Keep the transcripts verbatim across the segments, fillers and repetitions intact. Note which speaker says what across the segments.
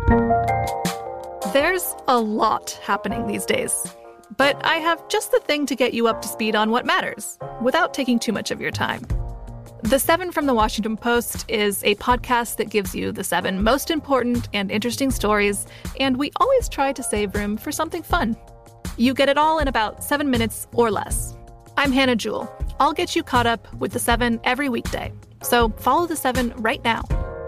Speaker 1: There's a lot happening these days, but I have just the thing to get you up to speed on what matters, without taking too much of your time. The Seven from the Washington Post is a podcast that gives you the seven most important and interesting stories, and we always try to save room for something fun. You get it all in about seven minutes or less. I'm Hannah Jewell. I'll get you caught up with the Seven every weekday, so follow the Seven right now.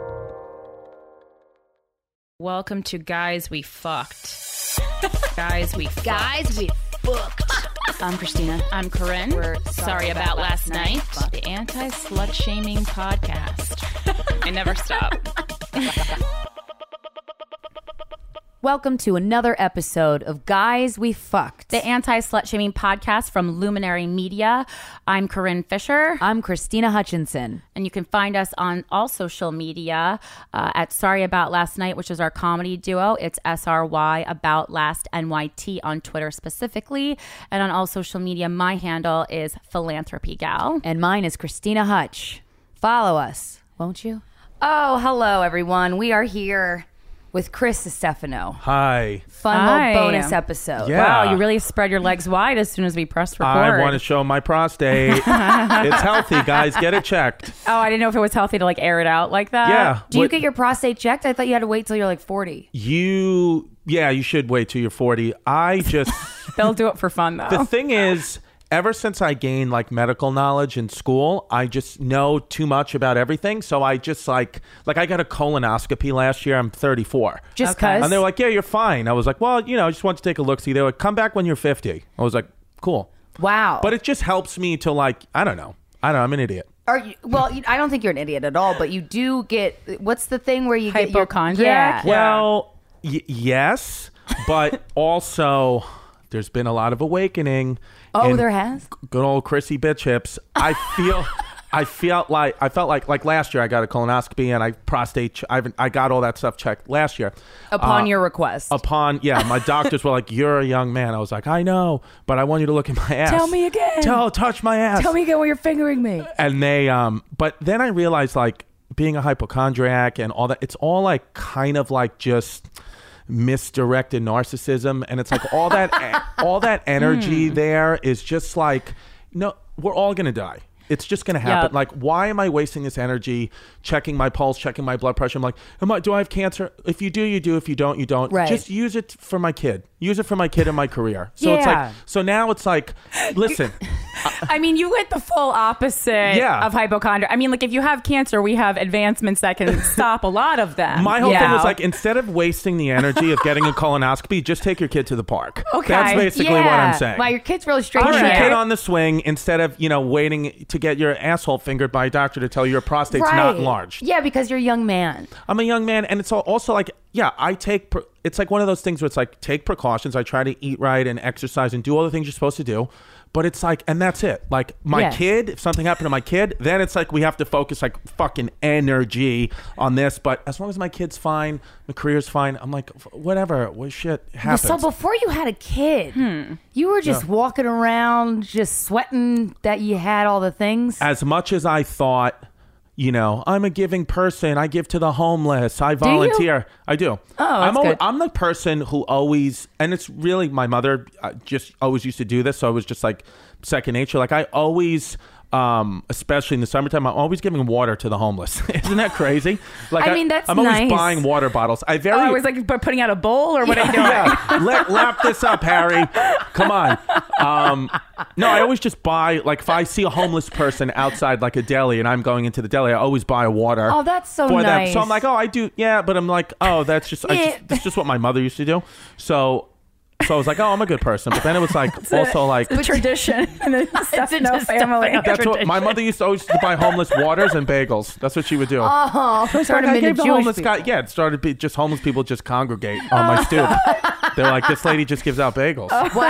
Speaker 2: Welcome to Guys We Fucked. Guys We Fucked.
Speaker 3: Guys We Fucked. I'm Christina.
Speaker 2: I'm Corinne.
Speaker 3: We're sorry,
Speaker 2: sorry about, about last night. night. The anti-slut shaming podcast. I never stop.
Speaker 3: Welcome to another episode of Guys We Fucked,
Speaker 2: the anti-slut shaming podcast from Luminary Media. I'm Corinne Fisher.
Speaker 3: I'm Christina Hutchinson.
Speaker 2: And you can find us on all social media uh, at Sorry About Last Night, which is our comedy duo. It's S R Y About Last N Y T on Twitter specifically. And on all social media, my handle is Philanthropy Gal.
Speaker 3: And mine is Christina Hutch. Follow us, won't you? Oh, hello, everyone. We are here with Chris Stefano.
Speaker 4: Hi.
Speaker 3: Fun
Speaker 2: Hi.
Speaker 3: little bonus episode.
Speaker 4: Yeah.
Speaker 2: Wow, you really spread your legs wide as soon as we pressed record.
Speaker 4: I want to show my prostate. It's healthy, guys. Get it checked.
Speaker 2: Oh, I didn't know if it was healthy to like air it out like that.
Speaker 4: Yeah.
Speaker 3: Do you
Speaker 4: What-
Speaker 3: get your prostate checked? I thought you had to wait till you're like forty.
Speaker 4: You, yeah, you should wait till you're forty. I just,
Speaker 2: They'll do it for fun though.
Speaker 4: the thing is, ever since I gained like medical knowledge in school, I just know too much about everything. So I just like, like I got a colonoscopy last year. I'm thirty-four.
Speaker 3: Just
Speaker 2: Okay.
Speaker 3: because?
Speaker 4: And they were like, yeah, you're fine. I was like, well, you know, I just want to take a look. See, they were like, come back when you're fifty. I was like, cool.
Speaker 3: Wow.
Speaker 4: But it just helps me to like, I don't know. I don't know. I'm an idiot.
Speaker 3: Are you, well, you, I don't think you're an idiot at all, but you do get, what's the thing where you get your...
Speaker 2: Hypochondriac?
Speaker 3: Yeah.
Speaker 4: Well, y- yes, but also there's been a lot of awakening.
Speaker 3: Oh,
Speaker 4: in
Speaker 3: there has?
Speaker 4: Good old Chrissy bitch hips. I feel, I felt like I felt like like last year I got a colonoscopy and I prostate. Ch- I I got all that stuff checked last year.
Speaker 3: Upon
Speaker 4: Uh,
Speaker 3: your request.
Speaker 4: Upon yeah, my doctors were like, "You're a young man." I was like, "I know, but I want you to look at my ass."
Speaker 3: Tell me again.
Speaker 4: Tell, touch my ass.
Speaker 3: Tell me again where you're fingering me.
Speaker 4: And they um but then I realized like being a hypochondriac and all that, it's all like kind of like just misdirected narcissism, and it's like all that all that energy there is just like, no, we're all gonna die. It's just gonna happen.
Speaker 2: Yep.
Speaker 4: Like, why am I wasting this energy checking my pulse, checking my blood pressure? I'm like, am I, do I have cancer? If you do, you do. If you don't, you don't.
Speaker 3: Right.
Speaker 4: Just use it for my kid. Use it for my kid and my career. So it's
Speaker 3: Yeah.
Speaker 4: like, so now it's like, listen,
Speaker 2: I mean, you went the full opposite
Speaker 4: Yeah.
Speaker 2: of hypochondria. I mean, like if you have cancer, we have advancements that can stop a lot of them.
Speaker 4: my whole
Speaker 2: Yeah.
Speaker 4: thing was like, instead of wasting the energy of getting a colonoscopy, just take your kid to the park.
Speaker 2: Okay.
Speaker 4: That's basically what I'm saying.
Speaker 3: Wow, your kid's really straight.
Speaker 4: Push
Speaker 2: All
Speaker 4: your
Speaker 2: right.
Speaker 4: kid on the swing instead of, you know, waiting to get your asshole fingered by a doctor to tell you your prostate's not enlarged.
Speaker 3: Yeah, because you're a young man.
Speaker 4: I'm a young man, and it's al- also like, yeah, I take, pre- it's like one of those things where it's like, take precautions. I try to eat right and exercise and do all the things you're supposed to do. But it's like, and that's it. Like my
Speaker 3: Yeah.
Speaker 4: kid, if something happened to my kid, then it's like we have to focus like fucking energy on this. But as long as my kid's fine, my career's fine, I'm like, whatever, what shit happens.
Speaker 3: So before you had a kid, you were just
Speaker 4: Yeah.
Speaker 3: walking around, just sweating that you had all the things.
Speaker 4: As much as I thought, you know, I'm a giving person. I give to the homeless. I volunteer. I do.
Speaker 3: Oh,
Speaker 4: I'm
Speaker 3: that's
Speaker 4: al-
Speaker 3: good.
Speaker 4: I'm the person who always, and it's really my mother uh, just always used to do this. So it was just like second nature. Like I always, um, especially in the summertime, I'm always giving water to the homeless. Isn't that crazy? Like
Speaker 3: I mean, that's
Speaker 4: I'm always
Speaker 3: nice.
Speaker 4: buying water bottles. I very.
Speaker 2: Oh, I was like but putting out a bowl or what are you doing?
Speaker 4: Yeah, Let, lap this up, Harry. Come on. Um, no, I always just buy, like, if I see a homeless person outside, like a deli, and I'm going into the deli, I always buy a water.
Speaker 3: Oh, that's so
Speaker 4: for
Speaker 3: nice.
Speaker 4: them. So I'm like, oh, I do, yeah, but I'm like, oh, that's just, I
Speaker 3: Yeah.
Speaker 4: just that's just what my mother used to do. So, so I was like, oh, I'm a good person. But then it was like, also like,
Speaker 2: The tradition in the Stefano
Speaker 3: just
Speaker 2: family.
Speaker 3: Stefano.
Speaker 4: that's what my mother used to always used to buy homeless waters and bagels. That's what she would do.
Speaker 3: Oh,
Speaker 4: Like,
Speaker 3: started
Speaker 4: I
Speaker 3: into
Speaker 4: gave the
Speaker 3: Jewish
Speaker 4: homeless
Speaker 3: people.
Speaker 4: guy, yeah, it started be just homeless people just congregate on my stoop. They're like, this lady just gives out bagels.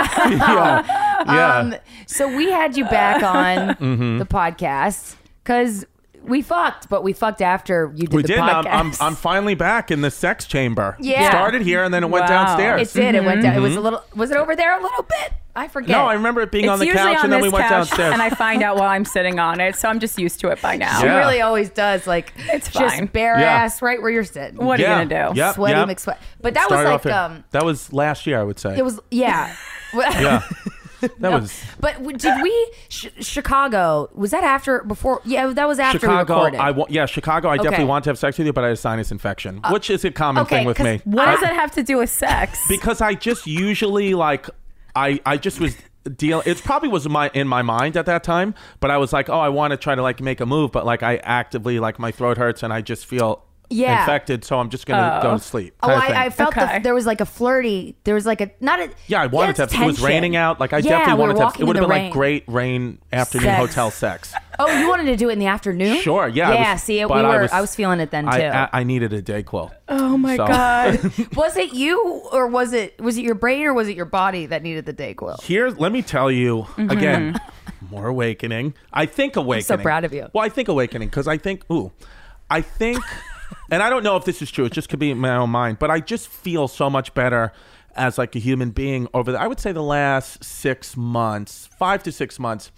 Speaker 4: yeah. Yeah.
Speaker 3: Um, so we had you back on
Speaker 4: Mm-hmm.
Speaker 3: the podcast because we fucked, but we fucked after you did
Speaker 4: we
Speaker 3: the
Speaker 4: did. I'm,
Speaker 3: podcast.
Speaker 4: I'm, I'm finally back in the sex chamber.
Speaker 3: Yeah.
Speaker 4: It started here and then it went
Speaker 2: Wow.
Speaker 4: downstairs.
Speaker 3: It did. It went down. It
Speaker 4: Mm-hmm.
Speaker 3: was a little. Was it over there a little bit? I forget.
Speaker 4: No, I remember it being
Speaker 2: It's
Speaker 4: on the
Speaker 2: usually
Speaker 4: couch,
Speaker 2: on
Speaker 4: and then
Speaker 2: this
Speaker 4: we went
Speaker 2: couch,
Speaker 4: downstairs.
Speaker 2: and I find out while I'm sitting on it, so I'm just used to it by now.
Speaker 3: She
Speaker 4: Yeah.
Speaker 3: really always does. Like
Speaker 2: It's
Speaker 3: just
Speaker 2: fine.
Speaker 3: bare
Speaker 4: Yeah.
Speaker 3: ass right where you're sitting.
Speaker 2: What
Speaker 4: yeah.
Speaker 2: are you gonna do?
Speaker 4: Yep,
Speaker 3: Sweaty
Speaker 4: yep.
Speaker 3: McSweat. But that was
Speaker 4: Started
Speaker 3: like
Speaker 4: off it-
Speaker 3: um.
Speaker 4: that was last year, I would say.
Speaker 3: It was yeah.
Speaker 4: yeah. That was
Speaker 3: But w- did we sh- Chicago? Was that after before? Yeah, that was after
Speaker 4: Chicago.
Speaker 3: we recorded.
Speaker 4: I wa- yeah, Chicago. I definitely
Speaker 3: Okay.
Speaker 4: wanted to have sex with you, but I had a sinus infection, which is a common
Speaker 3: okay,
Speaker 4: thing with
Speaker 3: 'cause
Speaker 4: me.
Speaker 2: What
Speaker 4: I-
Speaker 2: does that have to do with sex?
Speaker 4: Because I just usually like, I I just was deal. It probably was my in my mind at that time, but I was like, oh, I want to try to like make a move, but like I actively like my throat hurts and I just feel
Speaker 3: Yeah.
Speaker 4: infected, so I'm just gonna
Speaker 2: Oh.
Speaker 4: go to sleep.
Speaker 3: Oh,
Speaker 4: kind of thing.
Speaker 3: I, I felt
Speaker 2: Okay.
Speaker 3: the, there was like a flirty. There was like a not a.
Speaker 4: Yeah, I wanted
Speaker 3: yeah,
Speaker 4: to. Have, it was
Speaker 3: tension.
Speaker 4: raining out. Like I
Speaker 3: Yeah,
Speaker 4: definitely
Speaker 3: we were
Speaker 4: wanted to. Have,
Speaker 3: walking
Speaker 4: it would
Speaker 3: in
Speaker 4: have
Speaker 3: the
Speaker 4: been
Speaker 3: rain.
Speaker 4: like great rain afternoon
Speaker 3: Sex.
Speaker 4: hotel sex.
Speaker 3: Oh, you wanted to do it in the afternoon?
Speaker 4: Sure. Yeah. I
Speaker 3: Yeah.
Speaker 4: was-
Speaker 3: see, it, we
Speaker 4: but
Speaker 3: were.
Speaker 4: I was,
Speaker 3: I was feeling it then too.
Speaker 4: I, I, I needed a Dayquil.
Speaker 2: Oh my
Speaker 4: So-
Speaker 2: god.
Speaker 3: was it you or was it was it your brain or was it your body that needed the Dayquil?
Speaker 4: Here, let me tell you again. More awakening. I think awakening.
Speaker 3: proud of you.
Speaker 4: Well, I think awakening because I think. Ooh, I think. And I don't know if this is true. It just could be in my own mind, but I just feel so much better as like a human being over the, I would say the last six months, five to six months.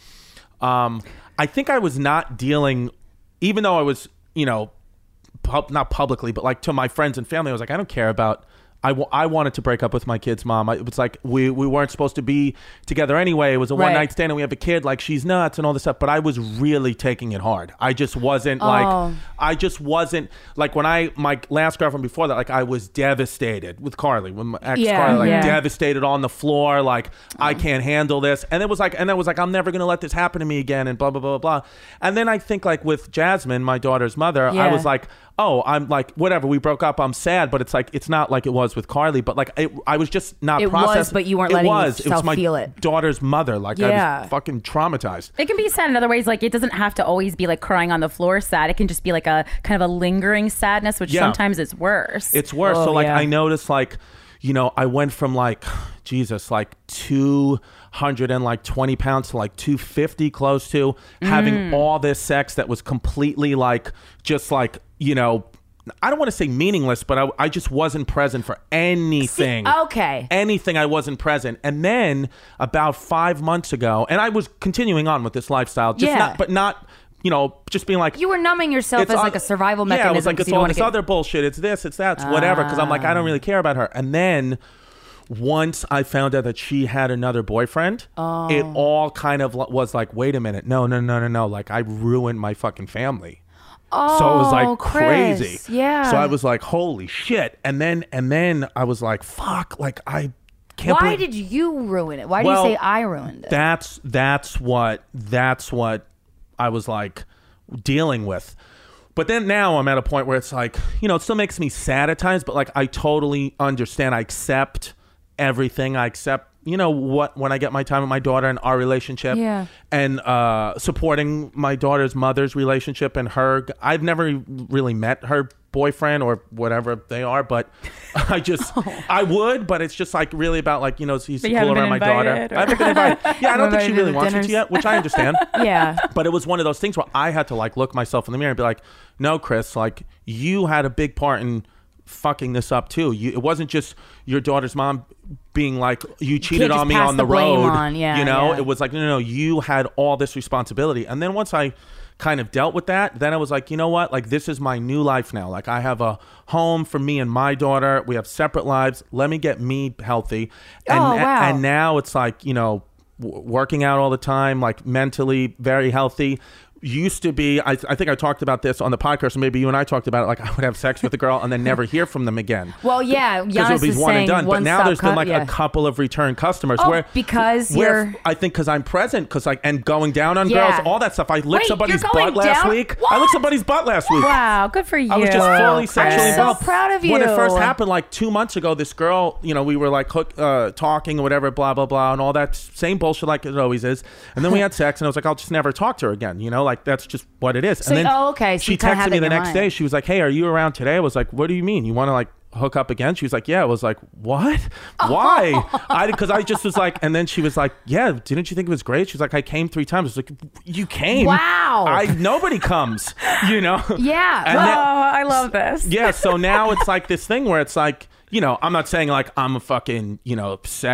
Speaker 4: Um, I think I was not dealing, even though I was, you know, pub, not publicly, but like to my friends and family, I was like, I don't care about. I, w- I wanted to break up with my kid's mom. I, it was like we, we weren't supposed to be together anyway. It was a
Speaker 3: Right.
Speaker 4: one night stand and we have a kid. Like she's nuts and all this stuff. But I was really taking it hard. I just wasn't like,
Speaker 3: Oh.
Speaker 4: I just wasn't like when I, my last girlfriend before that, like I was devastated with Carly, with my ex
Speaker 3: Yeah,
Speaker 4: Carly, like
Speaker 3: yeah.
Speaker 4: devastated on the floor. Like I can't handle this. And it was like, and then it was like, I'm never going to let this happen to me again and blah, blah, blah, blah. And then I think like with Jasmine, my daughter's mother, I
Speaker 3: Yeah.
Speaker 4: was like, oh, I'm like, whatever, we broke up, I'm sad, but it's like, it's not like it was with Carly, but like, it, I was just not
Speaker 3: It was,
Speaker 4: processing.
Speaker 3: but you weren't
Speaker 4: it
Speaker 3: letting
Speaker 4: was. It was
Speaker 3: yourself
Speaker 4: my
Speaker 3: feel it.
Speaker 4: daughter's mother. Like, I
Speaker 3: Yeah.
Speaker 4: was fucking traumatized.
Speaker 2: It can be sad in other ways. Like it doesn't have to always be like crying on the floor sad. It can just be like a kind of a lingering sadness, which
Speaker 4: Yeah.
Speaker 2: sometimes is worse.
Speaker 4: It's worse.
Speaker 3: Oh,
Speaker 4: so like,
Speaker 3: yeah.
Speaker 4: I noticed like, you know, I went from like, Jesus, like two hundred and like twenty pounds to like two fifty close to having all this sex that was completely like, just like, you know, I don't want to say meaningless, but I, I just wasn't present for anything.
Speaker 3: See, okay.
Speaker 4: Anything I wasn't present. And then about five months ago, and I was continuing on with this lifestyle, just
Speaker 3: Yeah.
Speaker 4: not, but not, you know, just being like,
Speaker 3: You were numbing yourself
Speaker 4: it's
Speaker 3: as
Speaker 4: on-
Speaker 3: like a survival
Speaker 4: yeah,
Speaker 3: mechanism.
Speaker 4: it was like
Speaker 3: 'cause
Speaker 4: it's
Speaker 3: you don't
Speaker 4: all
Speaker 3: wanna
Speaker 4: this
Speaker 3: get-
Speaker 4: other bullshit. It's this, it's that, it's whatever. Because I'm like, I don't really care about her. And then once I found out that she had another boyfriend,
Speaker 3: Oh.
Speaker 4: it all kind of was like, wait a minute, no, no, no, no, no. Like I ruined my fucking family.
Speaker 3: Oh,
Speaker 4: So it was like
Speaker 3: Chris.
Speaker 4: crazy.
Speaker 3: Yeah.
Speaker 4: So I was like, holy shit. And then and then I was like, fuck, like I can't
Speaker 3: Why
Speaker 4: believe
Speaker 3: did you ruin it? Why
Speaker 4: Well,
Speaker 3: do you say I ruined it?
Speaker 4: that's that's what that's what I was like dealing with. But then now I'm at a point where it's like, you know, it still makes me sad at times, but like I totally understand. I accept everything. I accept, you know, what when I get my time with my daughter and our relationship,
Speaker 3: Yeah.
Speaker 4: and uh, supporting my daughter's mother's relationship and her. I've never really met her boyfriend or whatever they are, but I just I would, but it's just like really about like, you know, he's
Speaker 2: But you
Speaker 4: cool
Speaker 2: haven't
Speaker 4: around my
Speaker 2: been
Speaker 4: daughter.
Speaker 2: invited, or-
Speaker 4: I haven't been invited. Yeah, I don't think she
Speaker 3: Invited
Speaker 4: really
Speaker 3: to
Speaker 4: wants me to
Speaker 3: dinners.
Speaker 4: yet, which I understand.
Speaker 3: Yeah.
Speaker 4: But it was one of those things where I had to like look myself in the mirror and be like, no, Chris, like you had a big part in fucking this up too. You, it wasn't just your daughter's mom being like, you cheated
Speaker 3: just
Speaker 4: on me
Speaker 3: pass
Speaker 4: on the,
Speaker 3: the blame
Speaker 4: road.
Speaker 3: on. Yeah,
Speaker 4: you know,
Speaker 3: yeah.
Speaker 4: it was like, no, no, no, you had all this responsibility. And then once I kind of dealt with that, then I was like, you know what? Like, this is my new life now. Like, I have a home for me and my daughter. We have separate lives. Let me get me healthy. And,
Speaker 3: Oh, wow.
Speaker 4: and now it's like, you know, w- working out all the time, like mentally very healthy. Used to be, I, I think I talked about this on the podcast, or maybe you and I talked about it, like I would have sex with a girl and then never hear from them again.
Speaker 3: Well, yeah,
Speaker 4: Because it
Speaker 3: Giannis
Speaker 4: would be
Speaker 3: was
Speaker 4: one and
Speaker 3: saying
Speaker 4: done. But
Speaker 3: one
Speaker 4: now
Speaker 3: stop
Speaker 4: there's been
Speaker 3: cut-
Speaker 4: like
Speaker 3: yeah.
Speaker 4: a couple of return customers
Speaker 3: Oh,
Speaker 4: where
Speaker 3: because
Speaker 4: where
Speaker 3: you're-
Speaker 4: I think because I'm present, because like and going down on
Speaker 3: Yeah.
Speaker 4: girls, all that stuff. I licked
Speaker 3: Wait,
Speaker 4: somebody's
Speaker 3: you're going
Speaker 4: butt last
Speaker 3: down?
Speaker 4: week. I
Speaker 3: What?
Speaker 4: licked somebody's butt last week.
Speaker 2: Wow, good for you.
Speaker 4: I was just fully sexually
Speaker 3: I'm so
Speaker 4: involved.
Speaker 3: proud of
Speaker 4: When it
Speaker 3: you.
Speaker 4: first happened, like two months ago, this girl, you know, we were like hook, uh, talking or whatever, blah blah blah, and all that same bullshit like it always is. And then we had sex, and I was like, I'll just never talk to her again. You know, like that's just what it is.
Speaker 3: So-
Speaker 4: and then
Speaker 3: oh, okay, so
Speaker 4: she
Speaker 3: you kinda
Speaker 4: texted
Speaker 3: had
Speaker 4: me
Speaker 3: that
Speaker 4: the
Speaker 3: in your
Speaker 4: next
Speaker 3: mind.
Speaker 4: day. She was like, "Hey, are you around today?" I was like, "What do you mean? You want to like hook up again?" She was like, "Yeah." I was like, "What? Why?" I because I just was like, and then she was like, "Yeah, didn't you think it was great?" She's like, "I came three times." I was like, "You came?
Speaker 3: Wow.
Speaker 4: I nobody comes, you know."
Speaker 3: Yeah.
Speaker 4: And
Speaker 2: Oh,
Speaker 4: then-
Speaker 2: I love this.
Speaker 4: yeah, so now it's like this thing where it's like, you know, I'm not saying like I'm a fucking, you know, sex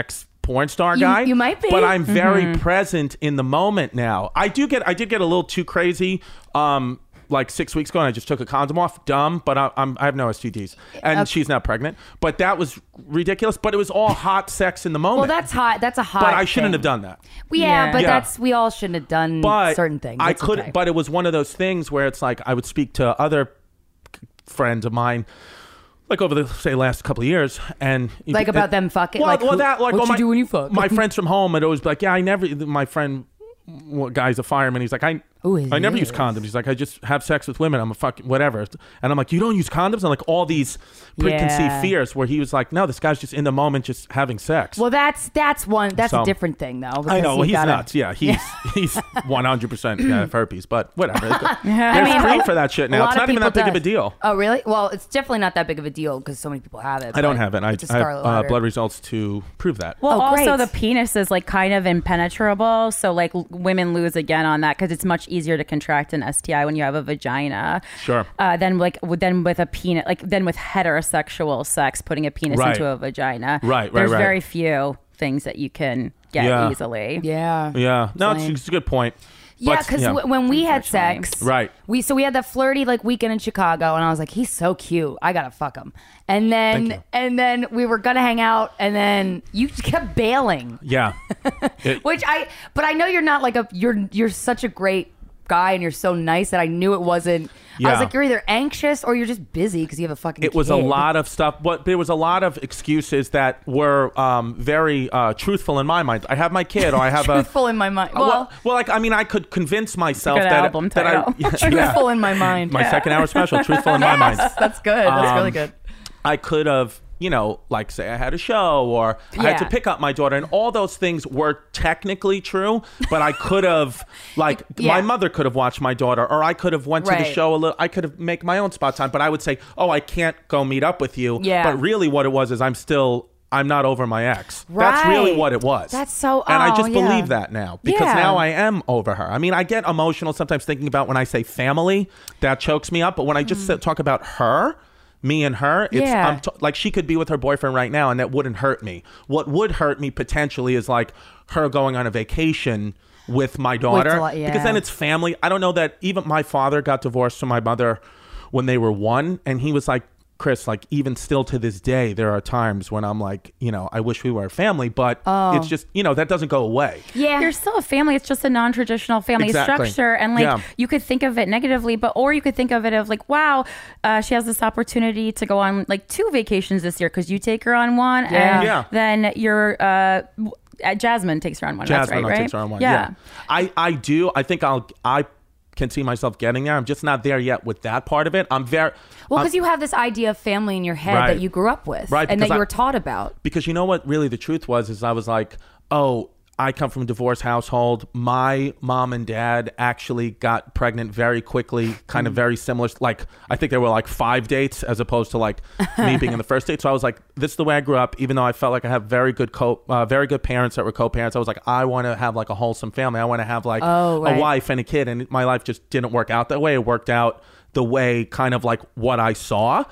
Speaker 4: porn star
Speaker 3: You-
Speaker 4: guy.
Speaker 3: you might be.
Speaker 4: But I'm very present in the moment now. I do get, I did get a little too crazy. Um, like six weeks ago, and I just took a condom off. Dumb, but I, I'm I have no S T Ds, and
Speaker 3: Okay.
Speaker 4: she's not pregnant. But that was ridiculous. But it was all hot sex in the moment.
Speaker 3: Well, that's hot. That's a hot.
Speaker 4: But I shouldn't
Speaker 3: thing.
Speaker 4: have done that.
Speaker 3: Well, yeah,
Speaker 2: Yeah.
Speaker 3: but
Speaker 4: Yeah.
Speaker 3: that's we all shouldn't have done
Speaker 4: But
Speaker 3: certain things.
Speaker 4: I
Speaker 3: That's
Speaker 4: could,
Speaker 3: okay.
Speaker 4: but it was one of those things where it's like I would speak to other friends of mine, like over the say last couple of years, and
Speaker 3: Like about them fucking-
Speaker 4: Well,
Speaker 3: like,
Speaker 4: well
Speaker 3: who-
Speaker 4: that like
Speaker 3: what
Speaker 4: well,
Speaker 3: you
Speaker 4: my,
Speaker 3: do when you fuck?
Speaker 4: My friends from home would always be like, yeah, I never. My friend, well, guy's a fireman. He's like, I.
Speaker 3: Ooh,
Speaker 4: I never
Speaker 3: yes.
Speaker 4: use condoms. He's like, I just have sex with women. I'm a fucking whatever. And I'm like, you don't use condoms? And like all these preconceived
Speaker 3: Yeah.
Speaker 4: fears where he was like, no, this guy's just in the moment, just having sex.
Speaker 3: Well, that's that's one. That's
Speaker 4: So-
Speaker 3: a different thing, though.
Speaker 4: I
Speaker 3: because
Speaker 4: know.
Speaker 3: you
Speaker 4: Well, he's
Speaker 3: gotta-
Speaker 4: nuts. Yeah, he's he's one hundred percent have herpes, but whatever. There's
Speaker 3: mean,
Speaker 4: cream
Speaker 3: a-
Speaker 4: for that shit
Speaker 3: a
Speaker 4: now.
Speaker 3: lot
Speaker 4: It's
Speaker 3: of
Speaker 4: not even that
Speaker 3: people
Speaker 4: big of a
Speaker 3: does.
Speaker 4: deal.
Speaker 3: Oh, really? Well, it's definitely not that big of a deal because so many people have it.
Speaker 4: I don't
Speaker 3: but
Speaker 4: have it. I,
Speaker 3: it's a
Speaker 4: I have
Speaker 3: scarlet
Speaker 4: uh,
Speaker 3: letter.
Speaker 4: blood results to prove that.
Speaker 2: Well,
Speaker 3: Oh,
Speaker 2: also
Speaker 3: great.
Speaker 2: the penis is like kind of impenetrable, so like l- women lose again on that because it's much easier to contract an S T I when you have a vagina.
Speaker 4: Sure.
Speaker 2: Uh, then like with- then with a penis, like then with heterosexual sex, putting a penis
Speaker 4: Right.
Speaker 2: into a vagina.
Speaker 4: Right, right,
Speaker 2: There's
Speaker 4: right.
Speaker 2: very few things that you can get
Speaker 4: Yeah.
Speaker 2: easily.
Speaker 3: Yeah.
Speaker 4: Yeah. No, it's,
Speaker 3: Same.
Speaker 4: it's a good point.
Speaker 3: Yeah,
Speaker 4: But,
Speaker 3: because
Speaker 4: yeah.
Speaker 3: w- when we had
Speaker 2: Unfortunately.
Speaker 3: sex,
Speaker 4: Right.
Speaker 3: We so we had that flirty like weekend in Chicago, and I was like, he's so cute. I gotta fuck him. And
Speaker 4: Thank
Speaker 3: then
Speaker 4: you.
Speaker 3: and then we were gonna hang out, and then you just kept bailing.
Speaker 4: Yeah. It-
Speaker 3: Which I, but I know you're not like a you're you're such a great guy, and you're so nice that I knew it wasn't. I
Speaker 4: Yeah.
Speaker 3: was like, you're either anxious or you're just busy because you have a fucking.
Speaker 4: It was a
Speaker 3: kid.
Speaker 4: lot of stuff, but there was a lot of excuses that were um, very uh, truthful in my mind. I have my kid, or I have
Speaker 3: truthful
Speaker 4: a.
Speaker 3: in my mind.
Speaker 4: Well,
Speaker 3: Well,
Speaker 4: well, like I mean, I could convince myself
Speaker 2: good
Speaker 4: that
Speaker 2: album
Speaker 4: that I
Speaker 2: title.
Speaker 4: yeah,
Speaker 3: truthful in my mind.
Speaker 4: my second hour special, truthful in my mind.
Speaker 3: That's good. That's
Speaker 4: Um,
Speaker 3: really good.
Speaker 4: I could have, you know, like say I had a show or I had to
Speaker 3: Yeah.
Speaker 4: pick up my daughter, and all those things were technically true, but I could have, like,
Speaker 3: Yeah.
Speaker 4: my mother could have watched my daughter, or I could have went to the
Speaker 3: Right.
Speaker 4: show a little. I could have make my own spot time, but I would say, oh, I can't go meet up with you.
Speaker 3: Yeah.
Speaker 4: But really, what it was is I'm still. I'm not over my ex. That's really
Speaker 3: Right.
Speaker 4: what it was.
Speaker 3: That's so-
Speaker 4: And I
Speaker 3: oh,
Speaker 4: just
Speaker 3: yeah.
Speaker 4: believe that now because
Speaker 3: Yeah.
Speaker 4: now I am over her. I mean, I get emotional sometimes thinking about when I say family, that chokes me up. But when I just sit- talk about her, me and her, it's
Speaker 3: Yeah.
Speaker 4: I'm t- like she could be with her boyfriend right now and that wouldn't hurt me. What would hurt me potentially is like her going on a vacation with my daughter,
Speaker 3: lot- yeah.
Speaker 4: because then it's family. I don't know that even my father got divorced from my mother when they were one, and he was like, Chris, like even still to this day, there are times when I'm like, you know, I wish we were a family, but
Speaker 3: Oh.
Speaker 4: it's just, you know, that doesn't go away.
Speaker 3: Yeah.
Speaker 2: You're still a family. It's just a non-traditional family
Speaker 4: Exactly.
Speaker 2: structure, and like
Speaker 4: Yeah.
Speaker 2: you could think of it negatively, but or you could think of it of like, wow, uh, she has this opportunity to go on like two vacations this year because you take her on one,
Speaker 3: Yeah.
Speaker 2: and
Speaker 4: Yeah.
Speaker 2: then your uh, w- uh, Jasmine takes her on one.
Speaker 4: Jasmine
Speaker 2: That's right, right?
Speaker 4: takes her on one.
Speaker 2: Yeah.
Speaker 4: Yeah. I, I do. I think I'll, I can see myself getting there. I'm just not there yet with that part of it. I'm very,
Speaker 3: Well,
Speaker 4: I'm-
Speaker 3: because you have this idea of family in your head
Speaker 4: Right.
Speaker 3: that you grew up with,
Speaker 4: Right,
Speaker 3: and that
Speaker 4: because
Speaker 3: you
Speaker 4: I-
Speaker 3: were taught about.
Speaker 4: because you know what really the truth was is I was like, oh, I come from a divorced household. My mom and dad actually got pregnant very quickly, kind of very similar. Like, I think there were like five dates as opposed to like me being in the first date. So I was like, this is the way I grew up, even though I felt like I have very good co, uh, very good parents that were co-parents. I was like, I want to have like a wholesome family. I want to have like
Speaker 3: Oh, right.
Speaker 4: a wife and a kid. And my life just didn't work out that way. It worked out the way kind of like what I saw.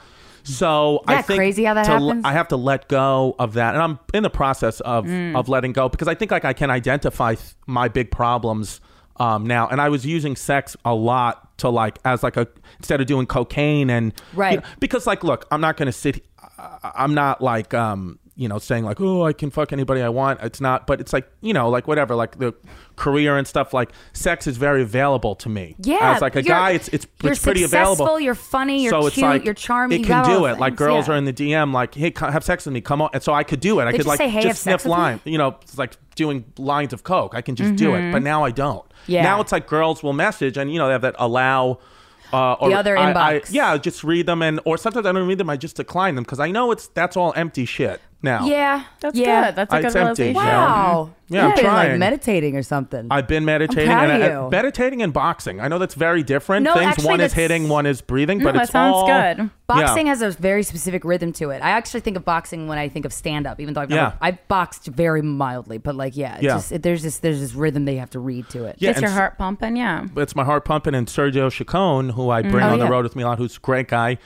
Speaker 4: So I
Speaker 3: that
Speaker 4: think
Speaker 3: crazy how that
Speaker 4: to l-
Speaker 3: happens?
Speaker 4: I have to let go of that, and I'm in the process of
Speaker 3: Mm.
Speaker 4: of letting go because I think like I can identify th- my big problems um, now, and I was using sex a lot to like as like a instead of doing cocaine and
Speaker 3: Right.
Speaker 4: you know, because like look, I'm not going to sit. I- I'm not like um you know saying like oh I can fuck anybody I want. It's not, but it's like you know like whatever like the career and stuff like sex is very available to me.
Speaker 3: Yeah,
Speaker 4: as like a
Speaker 3: you're-
Speaker 4: guy, it's it's
Speaker 3: you're
Speaker 4: it's pretty
Speaker 3: successful,
Speaker 4: available.
Speaker 3: you're funny, you're
Speaker 4: so it's
Speaker 3: cute,
Speaker 4: like,
Speaker 3: you're charming,
Speaker 4: It
Speaker 3: you
Speaker 4: can
Speaker 3: got all
Speaker 4: do
Speaker 3: the
Speaker 4: it. Like
Speaker 3: things,
Speaker 4: girls
Speaker 3: yeah.
Speaker 4: are in the D M, like, hey, co- have sex with me, come on. And so I could do it. I
Speaker 3: They
Speaker 4: could
Speaker 3: just
Speaker 4: like
Speaker 3: say, "Hey, have
Speaker 4: just
Speaker 3: sex
Speaker 4: sniff
Speaker 3: with me?"
Speaker 4: lime. You know, it's like doing lines of coke. I can just do it, but now I don't.
Speaker 3: Yeah.
Speaker 4: Now it's like girls will message, and you know they have that allow. Uh, or
Speaker 3: The other
Speaker 4: I- I-
Speaker 3: inbox.
Speaker 4: yeah, just read them, and or sometimes I don't read them. I just decline them because I know it's that's all empty shit now.
Speaker 3: Yeah,
Speaker 2: That's
Speaker 3: yeah.
Speaker 2: good. That's a
Speaker 4: It's
Speaker 2: good
Speaker 4: empty,
Speaker 2: realization.
Speaker 4: yeah.
Speaker 3: Wow.
Speaker 4: Yeah, I'm
Speaker 3: You've been like
Speaker 4: trying.
Speaker 3: meditating or something.
Speaker 4: I've been meditating
Speaker 3: proud
Speaker 4: and
Speaker 3: of
Speaker 4: uh,
Speaker 3: you.
Speaker 4: meditating and boxing. I know that's very different
Speaker 3: No,
Speaker 4: things.
Speaker 3: actually,
Speaker 4: one is
Speaker 3: that's-
Speaker 4: hitting, one is breathing,
Speaker 2: No,
Speaker 4: but
Speaker 2: that
Speaker 4: it's
Speaker 2: sounds
Speaker 4: all
Speaker 2: good.
Speaker 3: Boxing
Speaker 4: yeah.
Speaker 3: has a very specific rhythm to it. I actually think of boxing when I think of stand up, even though I've never,
Speaker 4: Yeah.
Speaker 3: I've boxed very mildly, but like yeah, it's
Speaker 4: Yeah.
Speaker 3: just it, there's this there's this rhythm they have to read to it.
Speaker 4: Yeah,
Speaker 2: Gets
Speaker 4: and
Speaker 2: your
Speaker 4: s-
Speaker 2: heart pumping. Yeah.
Speaker 4: It's my heart pumping, and Sergio Chacon, who I bring
Speaker 3: Oh,
Speaker 4: on the
Speaker 3: yeah.
Speaker 4: road with me a lot, who's a great guy.